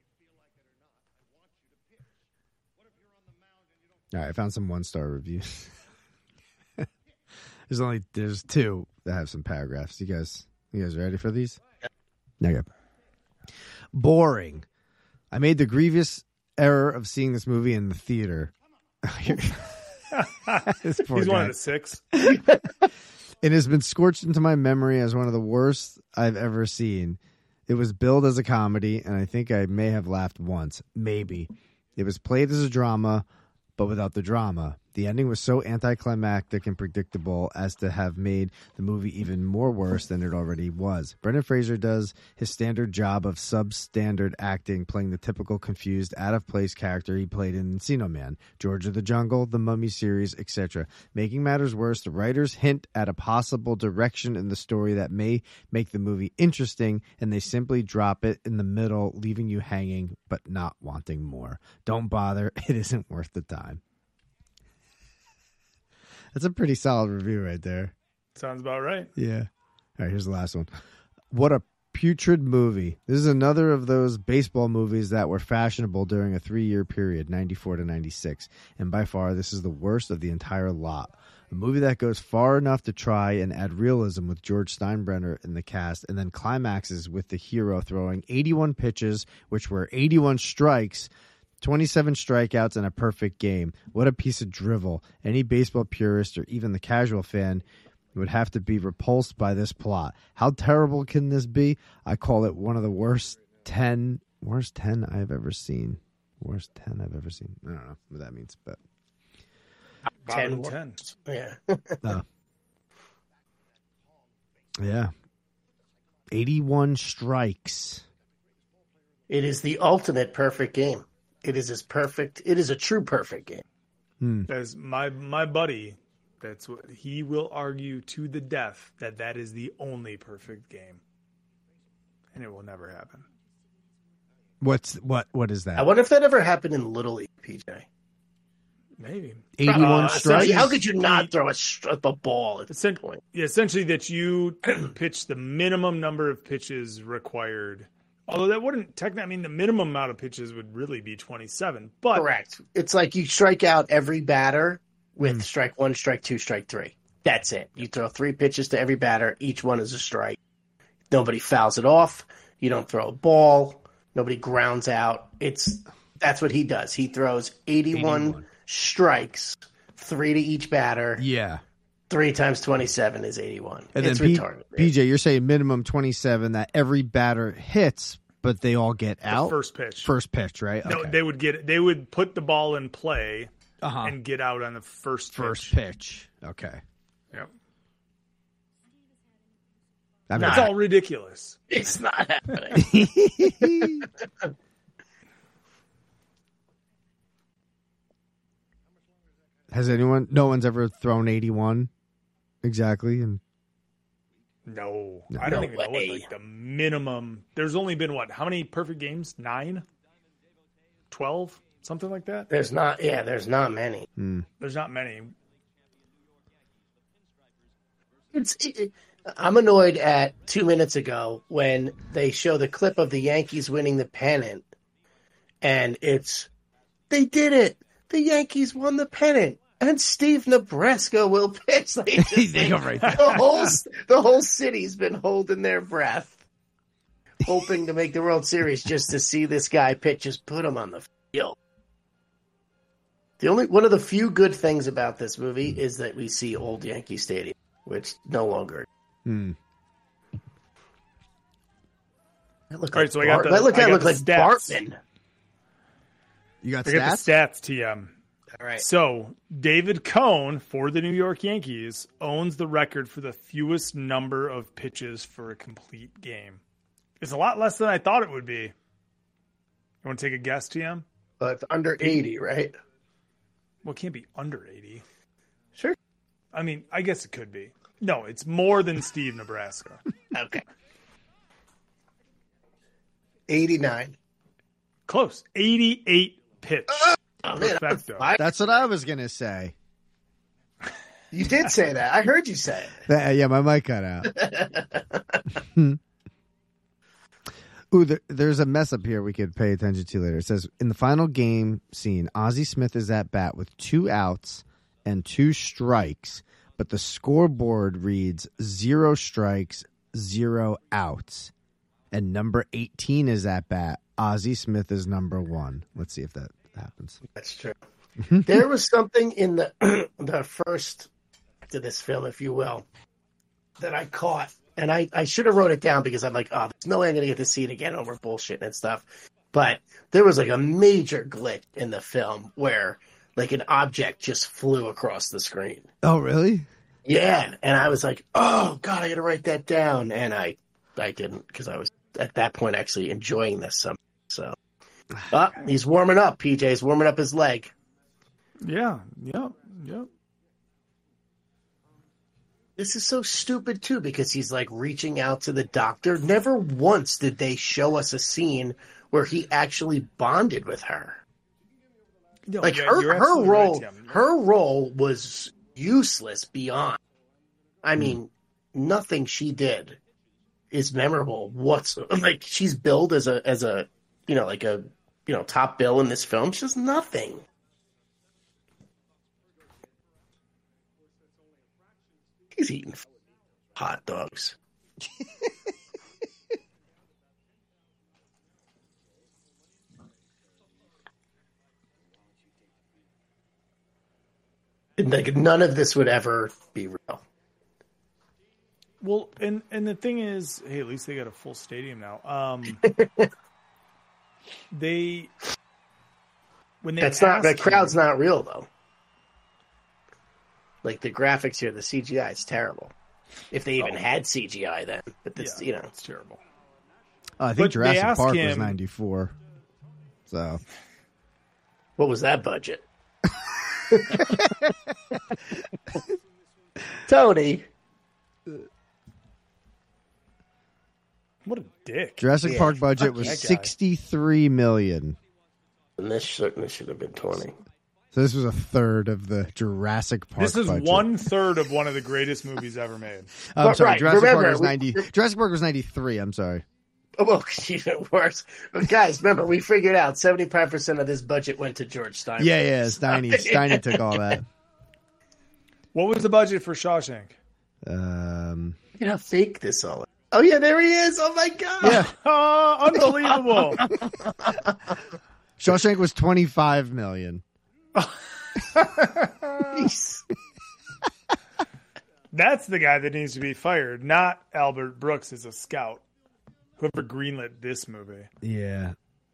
All right, I found some one star reviews. there's only there's two that have some paragraphs. You guys, you guys ready for these? Okay. Boring. I made the grievous error of seeing this movie in the theater. This poor He's one guy. of the six. It has been scorched into my memory as one of the worst I've ever seen. It was billed as a comedy, and I think I may have laughed once. Maybe. It was played as a drama, but without the drama. The ending was so anticlimactic and predictable as to have made the movie even more worse than it already was. Brendan Fraser does his standard job of substandard acting, playing the typical confused, out-of-place character he played in Encino Man, George of the Jungle, The Mummy series, et cetera. Making matters worse, the writers hint at a possible direction in the story that may make the movie interesting, and they simply drop it in the middle, leaving you hanging but not wanting more. Don't bother. It isn't worth the time. That's a pretty solid review right there. Sounds about right. Yeah. All right, here's the last one. What a putrid movie. This is another of those baseball movies that were fashionable during a three-year period, ninety-four to ninety-six. And by far, this is the worst of the entire lot. A movie that goes far enough to try and add realism with George Steinbrenner in the cast, and then climaxes with the hero throwing eighty-one pitches, which were eighty-one strikes, twenty-seven strikeouts, and a perfect game. What a piece of drivel. Any baseball purist or even the casual fan would have to be repulsed by this plot. How terrible can this be? I call it one of the worst ten, worst ten I've ever seen. Worst ten I've ever seen. I don't know what that means, but Bottom Ten. ten. Yeah. uh, yeah. eighty-one strikes. It is the ultimate perfect game. It is as perfect. It is a true perfect game. Hmm. As my my buddy, that's what he will argue to the death that that is the only perfect game, and it will never happen. What's what? What is I that? wonder if that ever happened in Little League, P J. Maybe. eighty-one Uh, strikes. essentially, how could you not throw a, str- a ball at this Essen- point? Yeah, essentially that you pitch the minimum number of pitches required. Although that wouldn't technically, I mean, the minimum amount of pitches would really be twenty-seven. But Correct. It's like you strike out every batter with strike one, strike two, strike three. That's it. You throw three pitches to every batter. Each one is a strike. Nobody fouls it off. You don't throw a ball. Nobody grounds out. It's that's what he does. He throws eighty-one, eighty-one. strikes, three to each batter, Yeah. Three times twenty-seven is eighty-one. And it's then P- retarded. P J, you're saying minimum twenty-seven that every batter hits, but they all get The out? first pitch. First pitch, right? No, Okay. they would get they would put the ball in play uh-huh. and get out on the first First pitch. pitch. Okay. Yep. I mean, That's all ridiculous. It's not happening. Has anyone? No one's ever thrown eighty-one exactly, and No, No. I don't No even know way. what like the minimum. There's only been what? How many perfect games? Nine, twelve, something like that. There's not. Yeah, there's not many. hmm. There's not many. It's. It, I'm annoyed at two minutes ago when they show the clip of the Yankees winning the pennant, and it's they did it. The Yankees won the pennant, and Steve Nebraska will pitch. Like, just, They like, go right there. the whole the whole city's been holding their breath, hoping to make the World Series just to see this guy pitch. Just put him on the field. The only one of the few good things about this movie is that we see old Yankee Stadium, which no longer. Hmm. That look All right, like so I got Bart- the- that look, I that got look the like stats. Bartman. You got I got stats? the stats, T M. All right. So David Cohn for the New York Yankees owns the record for the fewest number of pitches for a complete game. It's a lot less than I thought it would be. You want to take a guess, T M? But it's under eighty, right? Well, it can't be under eighty. Sure. I mean, I guess it could be. No, it's more than Steve Nebraska. Okay. eighty-nine. Close. eighty-eight pitch. Oh, man, I was- Perfecto. I- That's what I was gonna say. you did say that. I heard you say it. That- yeah, my mic cut out. Ooh, there, there's a mess up here we could pay attention to later. It says, in the final game scene, Ozzie Smith is at bat with two outs and two strikes, but the scoreboard reads zero strikes, zero outs. And number eighteen is at bat. Ozzie Smith is number one. Let's see if that happens. That's true. There was something in the the first act of this film, if you will, that I caught. And I, I should have wrote it down because I'm like, oh, there's no way I'm going to get to see it again over bullshit and stuff. But there was like a major glitch in the film where like an object just flew across the screen. Oh, really? Yeah. And I was like, oh, God, I got to write that down. And I, I didn't because I was at that point actually enjoying this. Some, so uh, he's warming up. P J's warming up his leg. Yeah, yeah, yeah. This is so stupid, too, because he's, like, reaching out to the doctor. Never once did they show us a scene where he actually bonded with her. No, Like, yeah, her, you're her absolutely role right, Tim. her role was useless beyond. I mean, nothing she did is memorable whatsoever. Like, she's billed as a, as a, you know, like a, you know, top bill in this film. She's nothing. He's eating hot dogs. And like none of this would ever be real. Well, and and the thing is, hey, at least they got a full stadium now. Um, they when they That's not the asked crowd's him- not real though. Like the graphics here, the C G I is terrible. If they even Oh. had C G I then, but this, Yeah, you know, it's terrible. Oh, I think But they Jurassic ask Park was him- ninety-four. So, what was that budget? Tony, What a dick. Jurassic Yeah, Park budget fuck was that guy. sixty-three million. and this certainly should have been twenty. So this was a third of the Jurassic Park This is budget. one third of one of the greatest movies ever made. Oh, I'm But, sorry, right, Jurassic remember, Park was we- ninety. Jurassic Park was ninety-three. I'm sorry. Oh, well, even worse. But guys, remember, we figured out seventy-five percent of this budget went to George Stein. Yeah, yeah. Steiny, Steiny took all that. What was the budget for Shawshank? Um, Look at how fake this all is. Oh, yeah, there he is. Oh, my God. yeah, Oh, unbelievable. Shawshank was twenty-five million. Jeez. That's the guy that needs to be fired, not Albert Brooks as a scout. Whoever greenlit this movie. Yeah.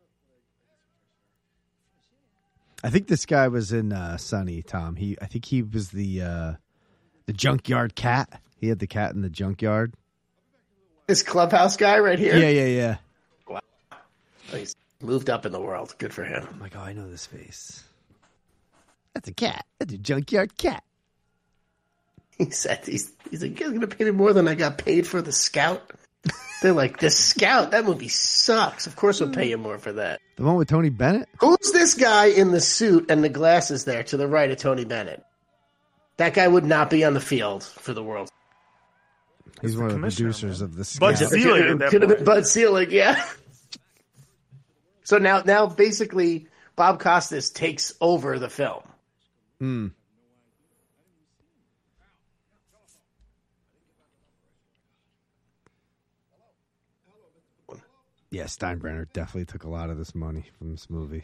I think this guy was in uh, Sunny, Tom. He, I think he was the uh, the junkyard cat. He had the cat in the junkyard. This clubhouse guy right here? Yeah, yeah, yeah. Wow. He's moved up in the world. Good for him. I'm like, oh, I know this face. That's a cat. That's a junkyard cat. He said, he's, he's like, you're going to pay me more than I got paid for the Scout? They're like, the Scout? That movie sucks. Of course we'll pay you more for that. The one with Tony Bennett? Who's this guy in the suit and the glasses there to the right of Tony Bennett? That guy would not be on the field for the world. He's one of the producers man. of the Scout. Bud Selig at that Could have point. been Bud Selig, yeah. So now, now basically, Bob Costas takes over the film. Hmm. Yeah, Steinbrenner definitely took a lot of this money from this movie.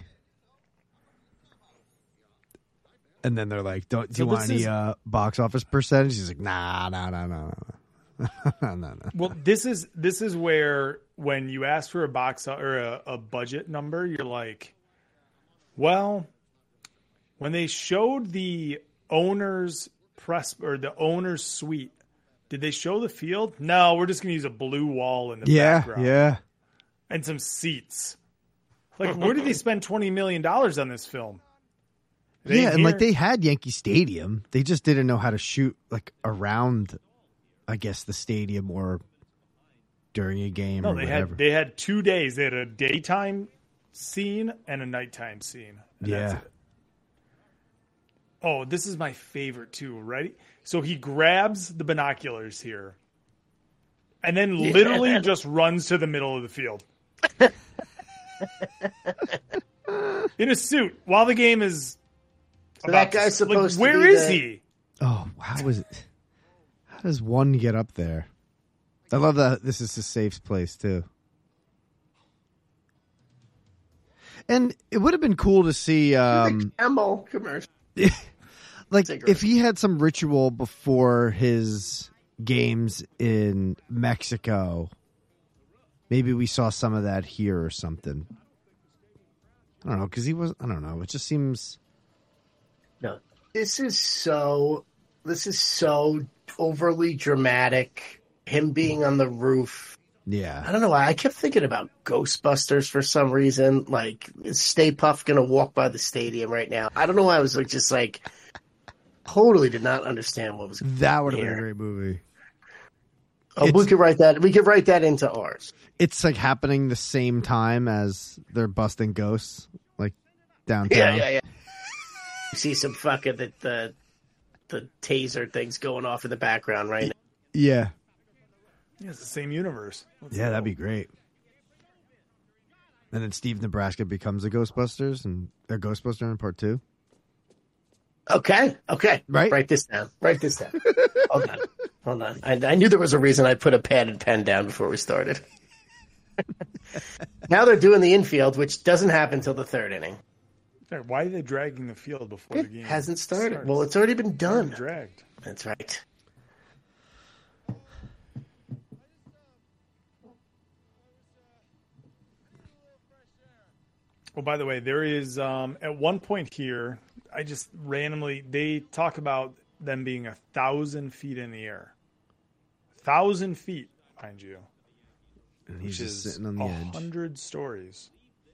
And then they're like, "Don't do So you want this any is- uh, box office percentage?" He's like, "Nah, nah, nah, nah, nah, nah, nah, nah." Well, this is this is where when you ask for a box o- or a, a budget number, you're like, well, when they showed the owner's press or the owner's suite, did they show the field? No, we're just gonna use a blue wall in the Yeah, background yeah. and some seats. Like, where did they spend twenty million dollars on this film? It ain't Yeah, and like here. they had Yankee Stadium. They just didn't know how to shoot like around, I guess, the stadium or during a game No, or they whatever. had they had two days. They had a daytime scene and a nighttime scene. And Yeah. That's it. Oh, this is my favorite too. Ready? So he grabs the binoculars here, and then literally just runs to the middle of the field in a suit while the game is. So about that guy's to, like, supposed to where be is the- he? Oh, how is it? How does one get up there? I love that this is a safe place too. And it would have been cool to see, um, the Camel commercial. like, Cigarette. if he had some ritual before his games in Mexico. Maybe we saw some of that here or something. I don't know, because he was. I don't know. It just seems. No, this is so. This is so overly dramatic. Him being on the roof. Yeah. I don't know why. I kept thinking about Ghostbusters for some reason. Like, is Stay Puft gonna walk by the stadium right now? I don't know why I was like, just like totally did not understand what was. That would have been here. a great movie. Oh, we It's- could write that. We could write that into ours. It's like happening the same time as they're busting ghosts, like downtown. Yeah, yeah, yeah. You see some fucking the the, the taser things going off in the background right now. Yeah. Yeah, it's the same universe. Let's Yeah, go. that'd be great. And then Steve Nebraska becomes the Ghostbusters, and they're Ghostbuster in part two. Okay, okay. Right? Write this down. Write this down. Hold on. Hold on. I, I knew there was a reason I put a pad and pen down before we started. Now they're doing the infield, which doesn't happen until the third inning. Sorry, why are they dragging the field before the It game hasn't started. starts? Well, it's already been done. dragged. That's right. Well, by the way, there is um, at one point here. I just randomly they talk about them being a thousand feet in the air, thousand feet, mind you, And he's which just is sitting on the a edge. hundred stories.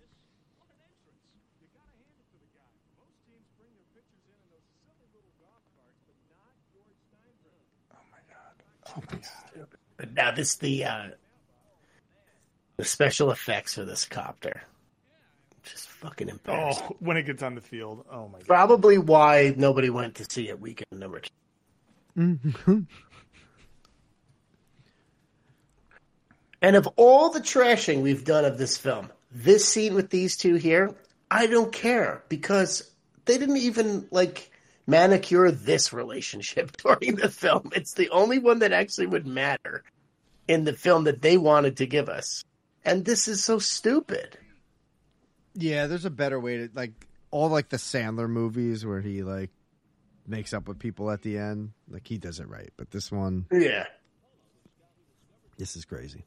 Oh my god! Oh my god! But now this the uh, the special effects for this copter. Just fucking embarrassing. Oh, when it gets on the field, oh my god! Probably why nobody went to see it weekend number two. And of all the trashing we've done of this film, this scene with these two here, I don't care because they didn't even like manicure this relationship during the film. It's the only one that actually would matter in the film that they wanted to give us. And this is so stupid. Yeah, there's a better way to like all like the Sandler movies where he like makes up with people at the end. Like he does it right, but this one, Yeah. this is crazy.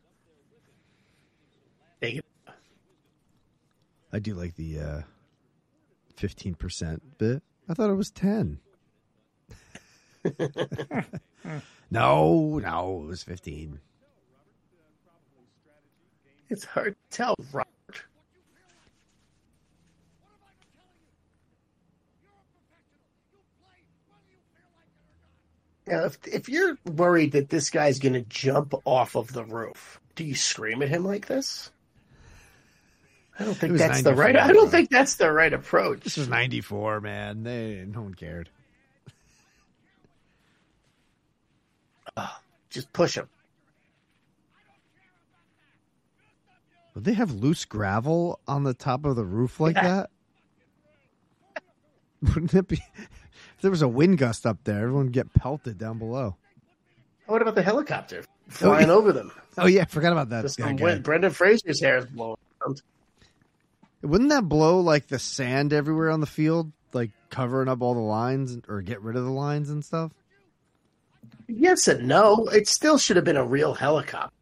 Take it. I do like the uh, fifteen percent bit. I thought it was ten. no, no, it was fifteen. It's hard to tell, Robert. Now, if if you're worried that this guy's going to jump off of the roof, do you scream at him like this? I don't think was that's the right. ninety-four, I don't bro. think that's the right approach. This was ninety-four, man. They no one cared. Just push him. Would they have loose gravel on the top of the roof like Yeah. that? Wouldn't it be? If there was a wind gust up there, everyone would get pelted down below. What about the helicopter flying yeah. over them? Oh yeah, forgot about that. Just guy. some wind. Brendan Fraser's hair is blowing around. Wouldn't that blow like the sand everywhere on the field, like covering up all the lines or get rid of the lines and stuff? Yes and no. It still should have been a real helicopter.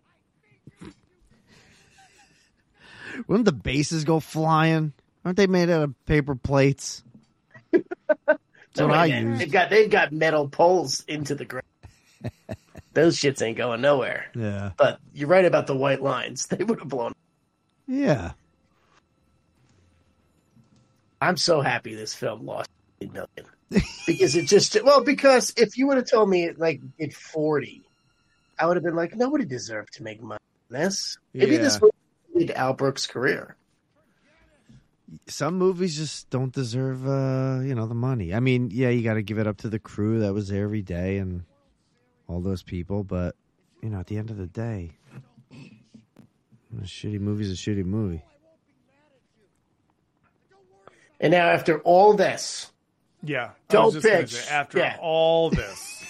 Wouldn't the bases go flying? Aren't they made out of paper plates? That's what I use. They've got they've got metal poles into the ground. Those shits ain't going nowhere. Yeah. But you're right about the white lines. They would have blown. Yeah. I'm so happy this film lost a million because it just well because if you would have told me it like at forty, I would have been like nobody deserved to make money on this. Maybe Yeah. this would lead Al Brooks' career. Some movies just don't deserve, uh, you know, the money. I mean, yeah, you got to give it up to the crew that was there every day and all those people. But you know, at the end of the day, a shitty movie's a shitty movie. And now after all this, Yeah. I Don't was just gonna pitch. say, after Yeah. all this.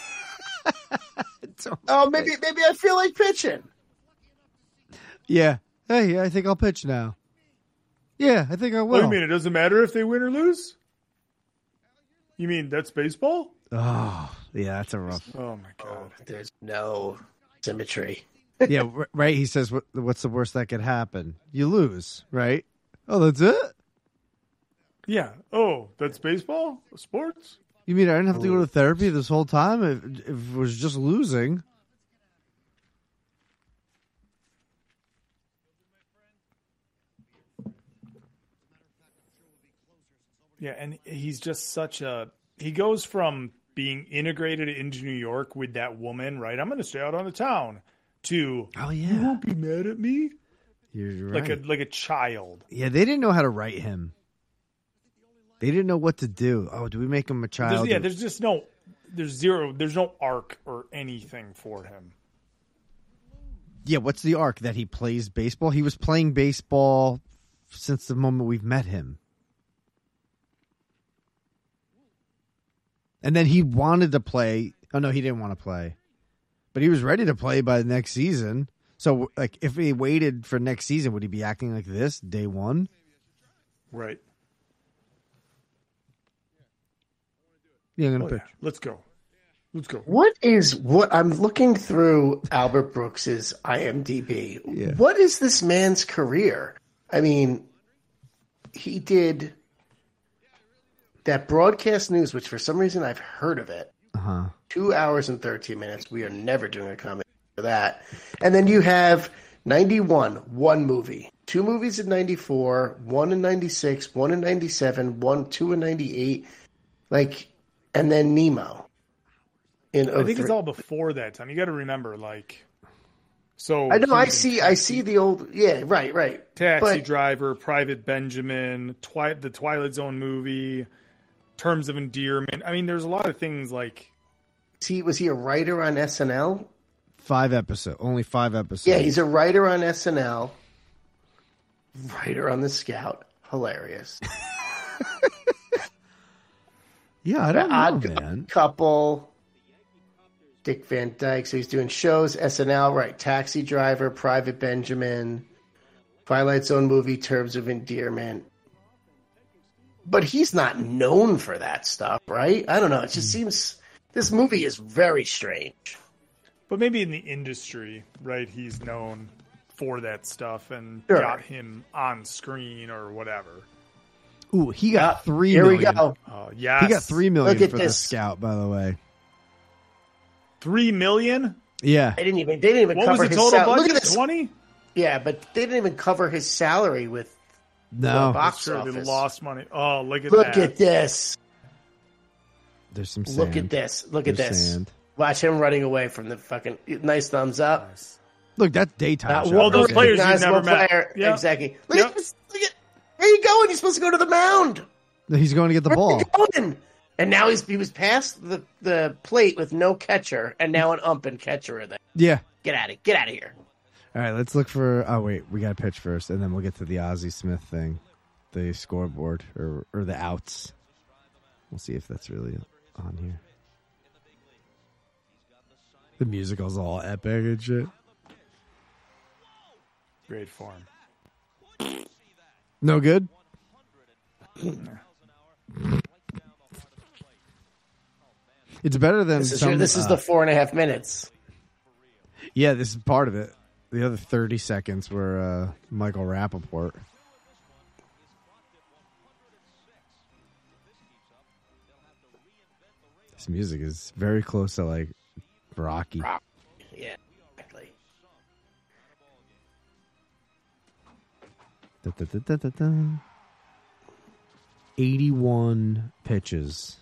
oh maybe maybe I feel like pitching. Yeah. Hey, I think I'll pitch now. Yeah, I think I What do will. you mean? It doesn't matter if they win or lose? You mean that's baseball? Oh, yeah, that's a rough. Oh, my God. There's no symmetry. Yeah, r- right. He says, what, "What's the worst that could happen? You lose, right? Oh, that's it. Yeah. Oh, that's baseball? Sports? You mean I didn't have to go to therapy this whole time if, if it was just losing?" Yeah, and he's just such a... He goes from being integrated into New York with that woman, right? I'm going to stay out on the town, to, Oh you yeah, won't be mad at me? you're, you're Like right. a like a child. Yeah, they didn't know how to write him. They didn't know what to do. Oh, do we make him a There's, child? yeah, there's just no... There's zero... There's no arc or anything for him. Yeah, what's the arc that he plays baseball? He was playing baseball since the moment we've met him. And then he wanted to play. Oh, no, he didn't want to play. But he was ready to play by the next season. So, like, if he waited for next season, would he be acting like this day one? Right. Yeah, I'm going Oh, to yeah. pitch. Let's go. Let's go. What is what I'm looking through Albert Brooks's IMDb. Yeah. What is this man's career? I mean, he did that broadcast news, which for some reason I've heard of it. Uh-huh. Two hours and thirteen minutes. We are never doing a comment for that. And then you have ninety-one, one movie. Two movies in ninety-four, one in ninety-six, one in ninety-seven, one, two in ninety-eight. Like, and then Nemo. In I think oh it's three. all before that time. You got to remember, like, so I know. I he's in see. I see the old. Yeah. Right. Right. Taxi but- Driver, Private Benjamin, Twi- the Twilight Zone movie, Terms of Endearment. I mean, there's a lot of things like. Was he was he a writer on S N L? Five episodes. Only five episodes. Yeah, he's a writer on S N L. Writer on The Scout. Hilarious. Yeah, I don't know, Odd man. Couple. Dick Van Dyke. So he's doing shows. S N L. Right. Taxi Driver. Private Benjamin. Twilight Zone movie. Terms of Endearment. but he's not known for that stuff, right? I don't know. It just seems this movie is very strange. But maybe in the industry, right? He's known for that stuff and Sure. got him on screen or whatever. Ooh, he got Uh, three Here million. we go. Oh, yes. He got three million Look at for the this. Scout, by the way. Three million? Yeah. They didn't even. They didn't even What cover was the his total sal- Look budget? at this. twenty? Yeah, but they didn't even cover his salary with No. the box Sure, they office. lost money. Oh, look at Look that. at this. There's some sand. Look at this. Look at There's this. sand. Watch him running away from the fucking nice thumbs up. Nice. Look, that's daytime. Not shot well, right those there. players you've recognizable never met. player. Yep. Exactly. Look Yep. at this. Look at. Where are you going? You're supposed to go to the mound. He's going to get the Where ball. are you going? And now he's he was past the, the plate with no catcher, and now an ump and catcher are there. Yeah. Get out of get out of here. All right, let's look for. Oh wait, we got to pitch first, and then we'll get to the Ozzie Smith thing, the scoreboard or or the outs. We'll see if that's really on here. The musical's all epic and shit. Great form. No good. It's better than This is some. this is uh, the four and a half minutes. Yeah, this is part of it. The other thirty seconds were uh, Michael Rappaport. This music is very close to like Rocky. Rock. Yeah, exactly. Da, da, da, da, da, da. eighty-one pitches.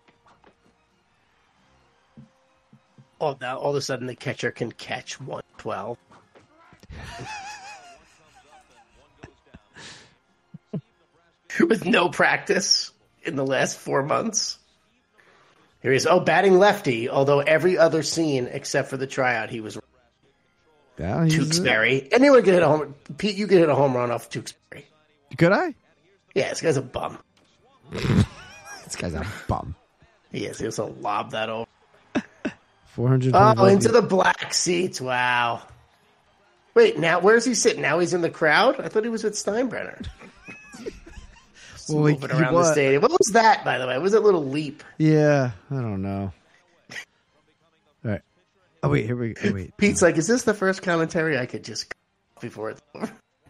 Oh, now all of a sudden the catcher can catch one twelve. With no practice in the last four months. Here he is. Oh, batting lefty, although every other scene except for the tryout, he was Yeah, he's- Tewksbury. Anyone could hit a home Pete, you could hit a home run off Tewksbury. Could I? Yeah, this guy's a bum. This guy's a bum. He is. He was to lob that over. four hundred. Oh, into the black seats. Wow. Wait, now where's he sitting? Now he's in the crowd? I thought he was with Steinbrenner. Just Well, he- moving he around was- the stadium. What was that, by the way? What was that little leap? Yeah, I don't know. All right. Oh wait, here we. Oh, wait. Pete's like, is this the first commentary I could just before it's over?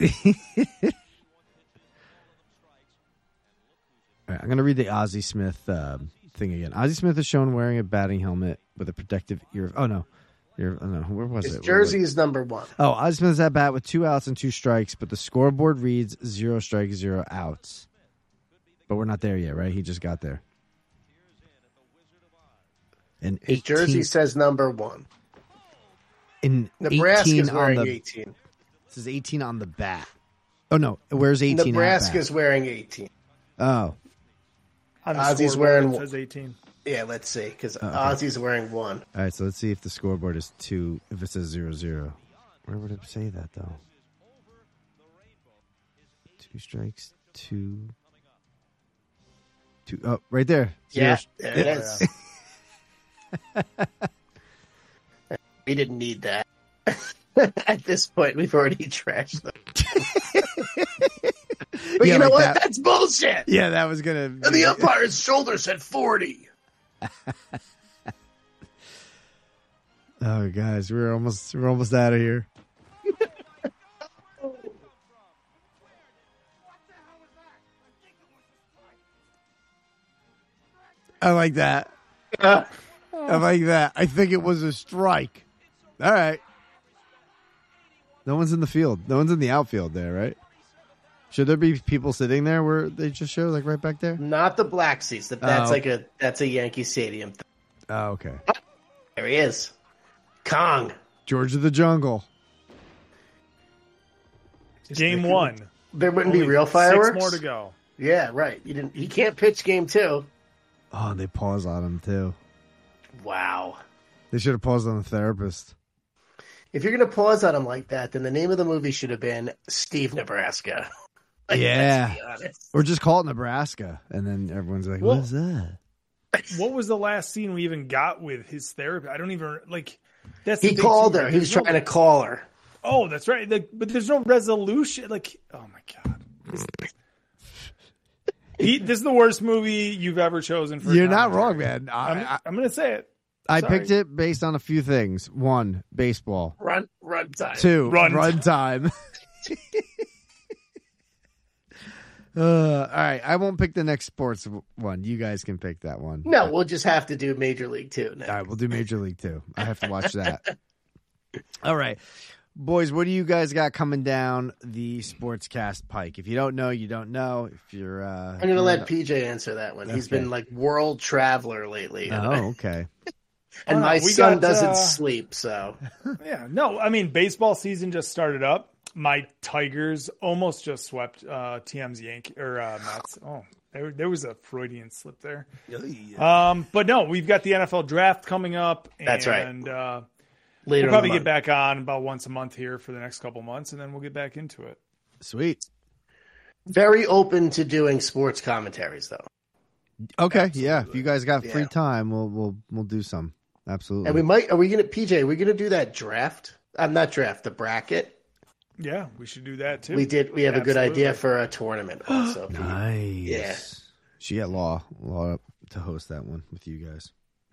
All right, I'm going to read the Ozzie Smith um, thing again. Ozzie Smith is shown wearing a batting helmet with a protective ear. Oh, no. Ear, oh, no. Where was His it? jersey Where was is number one. it? Oh, Ozzie Smith is at bat with two outs and two strikes, but the scoreboard reads zero strikes, zero outs. But we're not there yet, right? He just got there. And His eighteen, jersey says number one. in Nebraska's eighteen on wearing the, eighteen. This is eighteen on the bat. Oh, no. Where's eighteen Nebraska's at wearing eighteen. bat? Oh. On the Ozzy's scoreboard, wearing- it says eighteen. Yeah, let's see, because Oh, okay. Ozzy's wearing one. All right, so let's see if the scoreboard is two, if it says zero, zero. Where would it say that, though? Two strikes, two. Two, oh, right there. Zero Yeah, sh- there it is. We didn't need that. At this point, we've already trashed them. But Yeah, you know like what? that. That's bullshit. Yeah, that was going And the umpire's shoulder said forty. Oh, guys, we're almost, we're almost out of here. I like that. Uh, I like that. I think it was a strike. All right. No one's in the field. No one's in the outfield there, right? Should there be people sitting there where they just show, like right back there? not the black seats. That- That's Oh. like a that's a Yankee Stadium. thing. Oh, okay. There he is. Kong. George of the Jungle. Game one. There wouldn't Only be real fireworks. Six more to go. Yeah, right. You didn't. He can't pitch game two. Oh, and they pause on him, too. Wow. They should have paused on the therapist. If you're gonna pause on him like that, then the name of the movie should have been Steve Nebraska. Like, Yeah. let's be honest. Or just call it Nebraska. And then everyone's like, Well- what is that? What was the last scene we even got with his therapy? I don't even like. That's the He thing, called too, her. right? He was There's no- trying to call her. Oh, that's right. Like, but there's no resolution. Like, oh my god. Pete, this is the worst movie you've ever chosen for. You're not commentary. wrong, man. I, I'm, I, I'm going to say it. I Sorry. picked it based on a few things. One, baseball. Run, run time. Two, Run run, time. uh, all right, I won't pick the next sports one. You guys can pick that one. No, we'll just have to do Major League Two now. All right, we'll do Major League Two. I have to watch that. All right. Boys, what do you guys got coming down the Sportscast pike? If you don't know, you don't know. If you're, uh, I'm going to let P J answer that one. He's Okay. been like world traveler lately. Oh, okay. And Oh, my we son got, doesn't uh, sleep, so. Yeah, no, I mean, baseball season just started up. My Tigers almost just swept uh, T M's Yankee or uh, Mets. Oh, there, there was a Freudian slip there. Um, but no, we've got the N F L draft coming up. And, That's right. And uh, Later we'll probably in the get back on about once a month here for the next couple months, and then we'll get back into it. Sweet. Very open to doing sports commentaries, though. Okay, yeah. If you guys got free Yeah. time, we'll we'll we'll do some. Absolutely. And we might, are we going to, P J, are we going to do that draft? I'm not draft, the bracket. Yeah, we should do that too. We did, we have a good Absolutely. idea for a tournament also. Nice. Yeah. She got law law to host that one with you guys.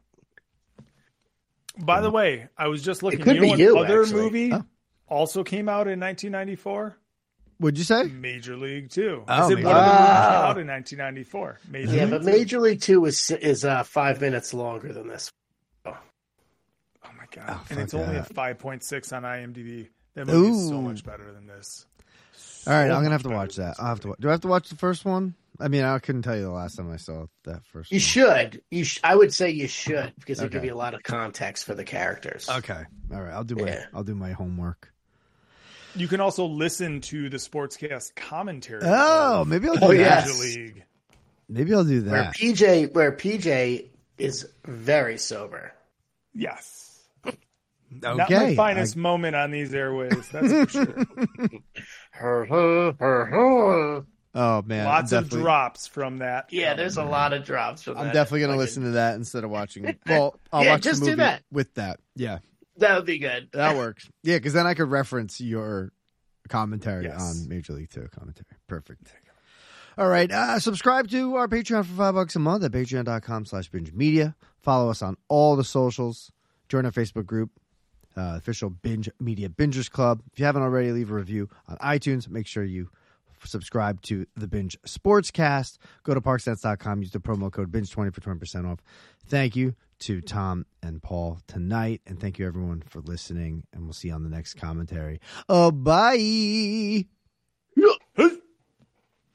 By the way, I was just looking. could you know be what you, other actually. movie Oh. also came out in nineteen ninety-four? What'd you say? Major League Two. Oh, I said Major what other movie League. came out in nineteen ninety-four? Major Yeah, League but Two. Major League Two is is uh, five minutes longer than this. Oh my god! Oh, and it's fuck only a that. five point six on IMDb. That movie is so Ooh. much better than this. All right, So I'm gonna have much to better watch than that. this I'll have to. movie. wa- Do I have to watch the first one? I mean, I couldn't tell you the last time I saw that first. You one. should. You sh- I would say you should because it'll Okay. give you a lot of context for the characters. Okay. All right. I'll do my. Yeah. I'll do my homework. You can also listen to the Sportscast commentary. Oh, of maybe I'll do Oh, that. yes. Major League. Maybe I'll do Where that. P J, where P J is very sober. Yes. Okay. Not my finest moment on these airways. That's for sure. Oh man, Lots I'm of definitely- drops from that. Yeah, there's a lot of drops from I'm that. definitely gonna Fucking- listen to that instead of watching. Well, I'll Yeah, watch just the do movie that. with that. Yeah, That would be good. that works. Yeah, because then I could reference your commentary Yes. on Major League Two commentary. Perfect. All right, uh, subscribe to our Patreon for five bucks a month at patreon dot com slash binge media. Follow us on all the socials. Join our Facebook group, uh, official Binge Media Bingers Club. If you haven't already, leave a review on iTunes. Make sure you subscribe to the Binge Sportscast. Go to parkstats dot com. Use the promo code binge twenty for twenty percent off. Thank you to Tom and Paul tonight. And thank you, everyone, for listening. And we'll see you on the next commentary. Oh, bye.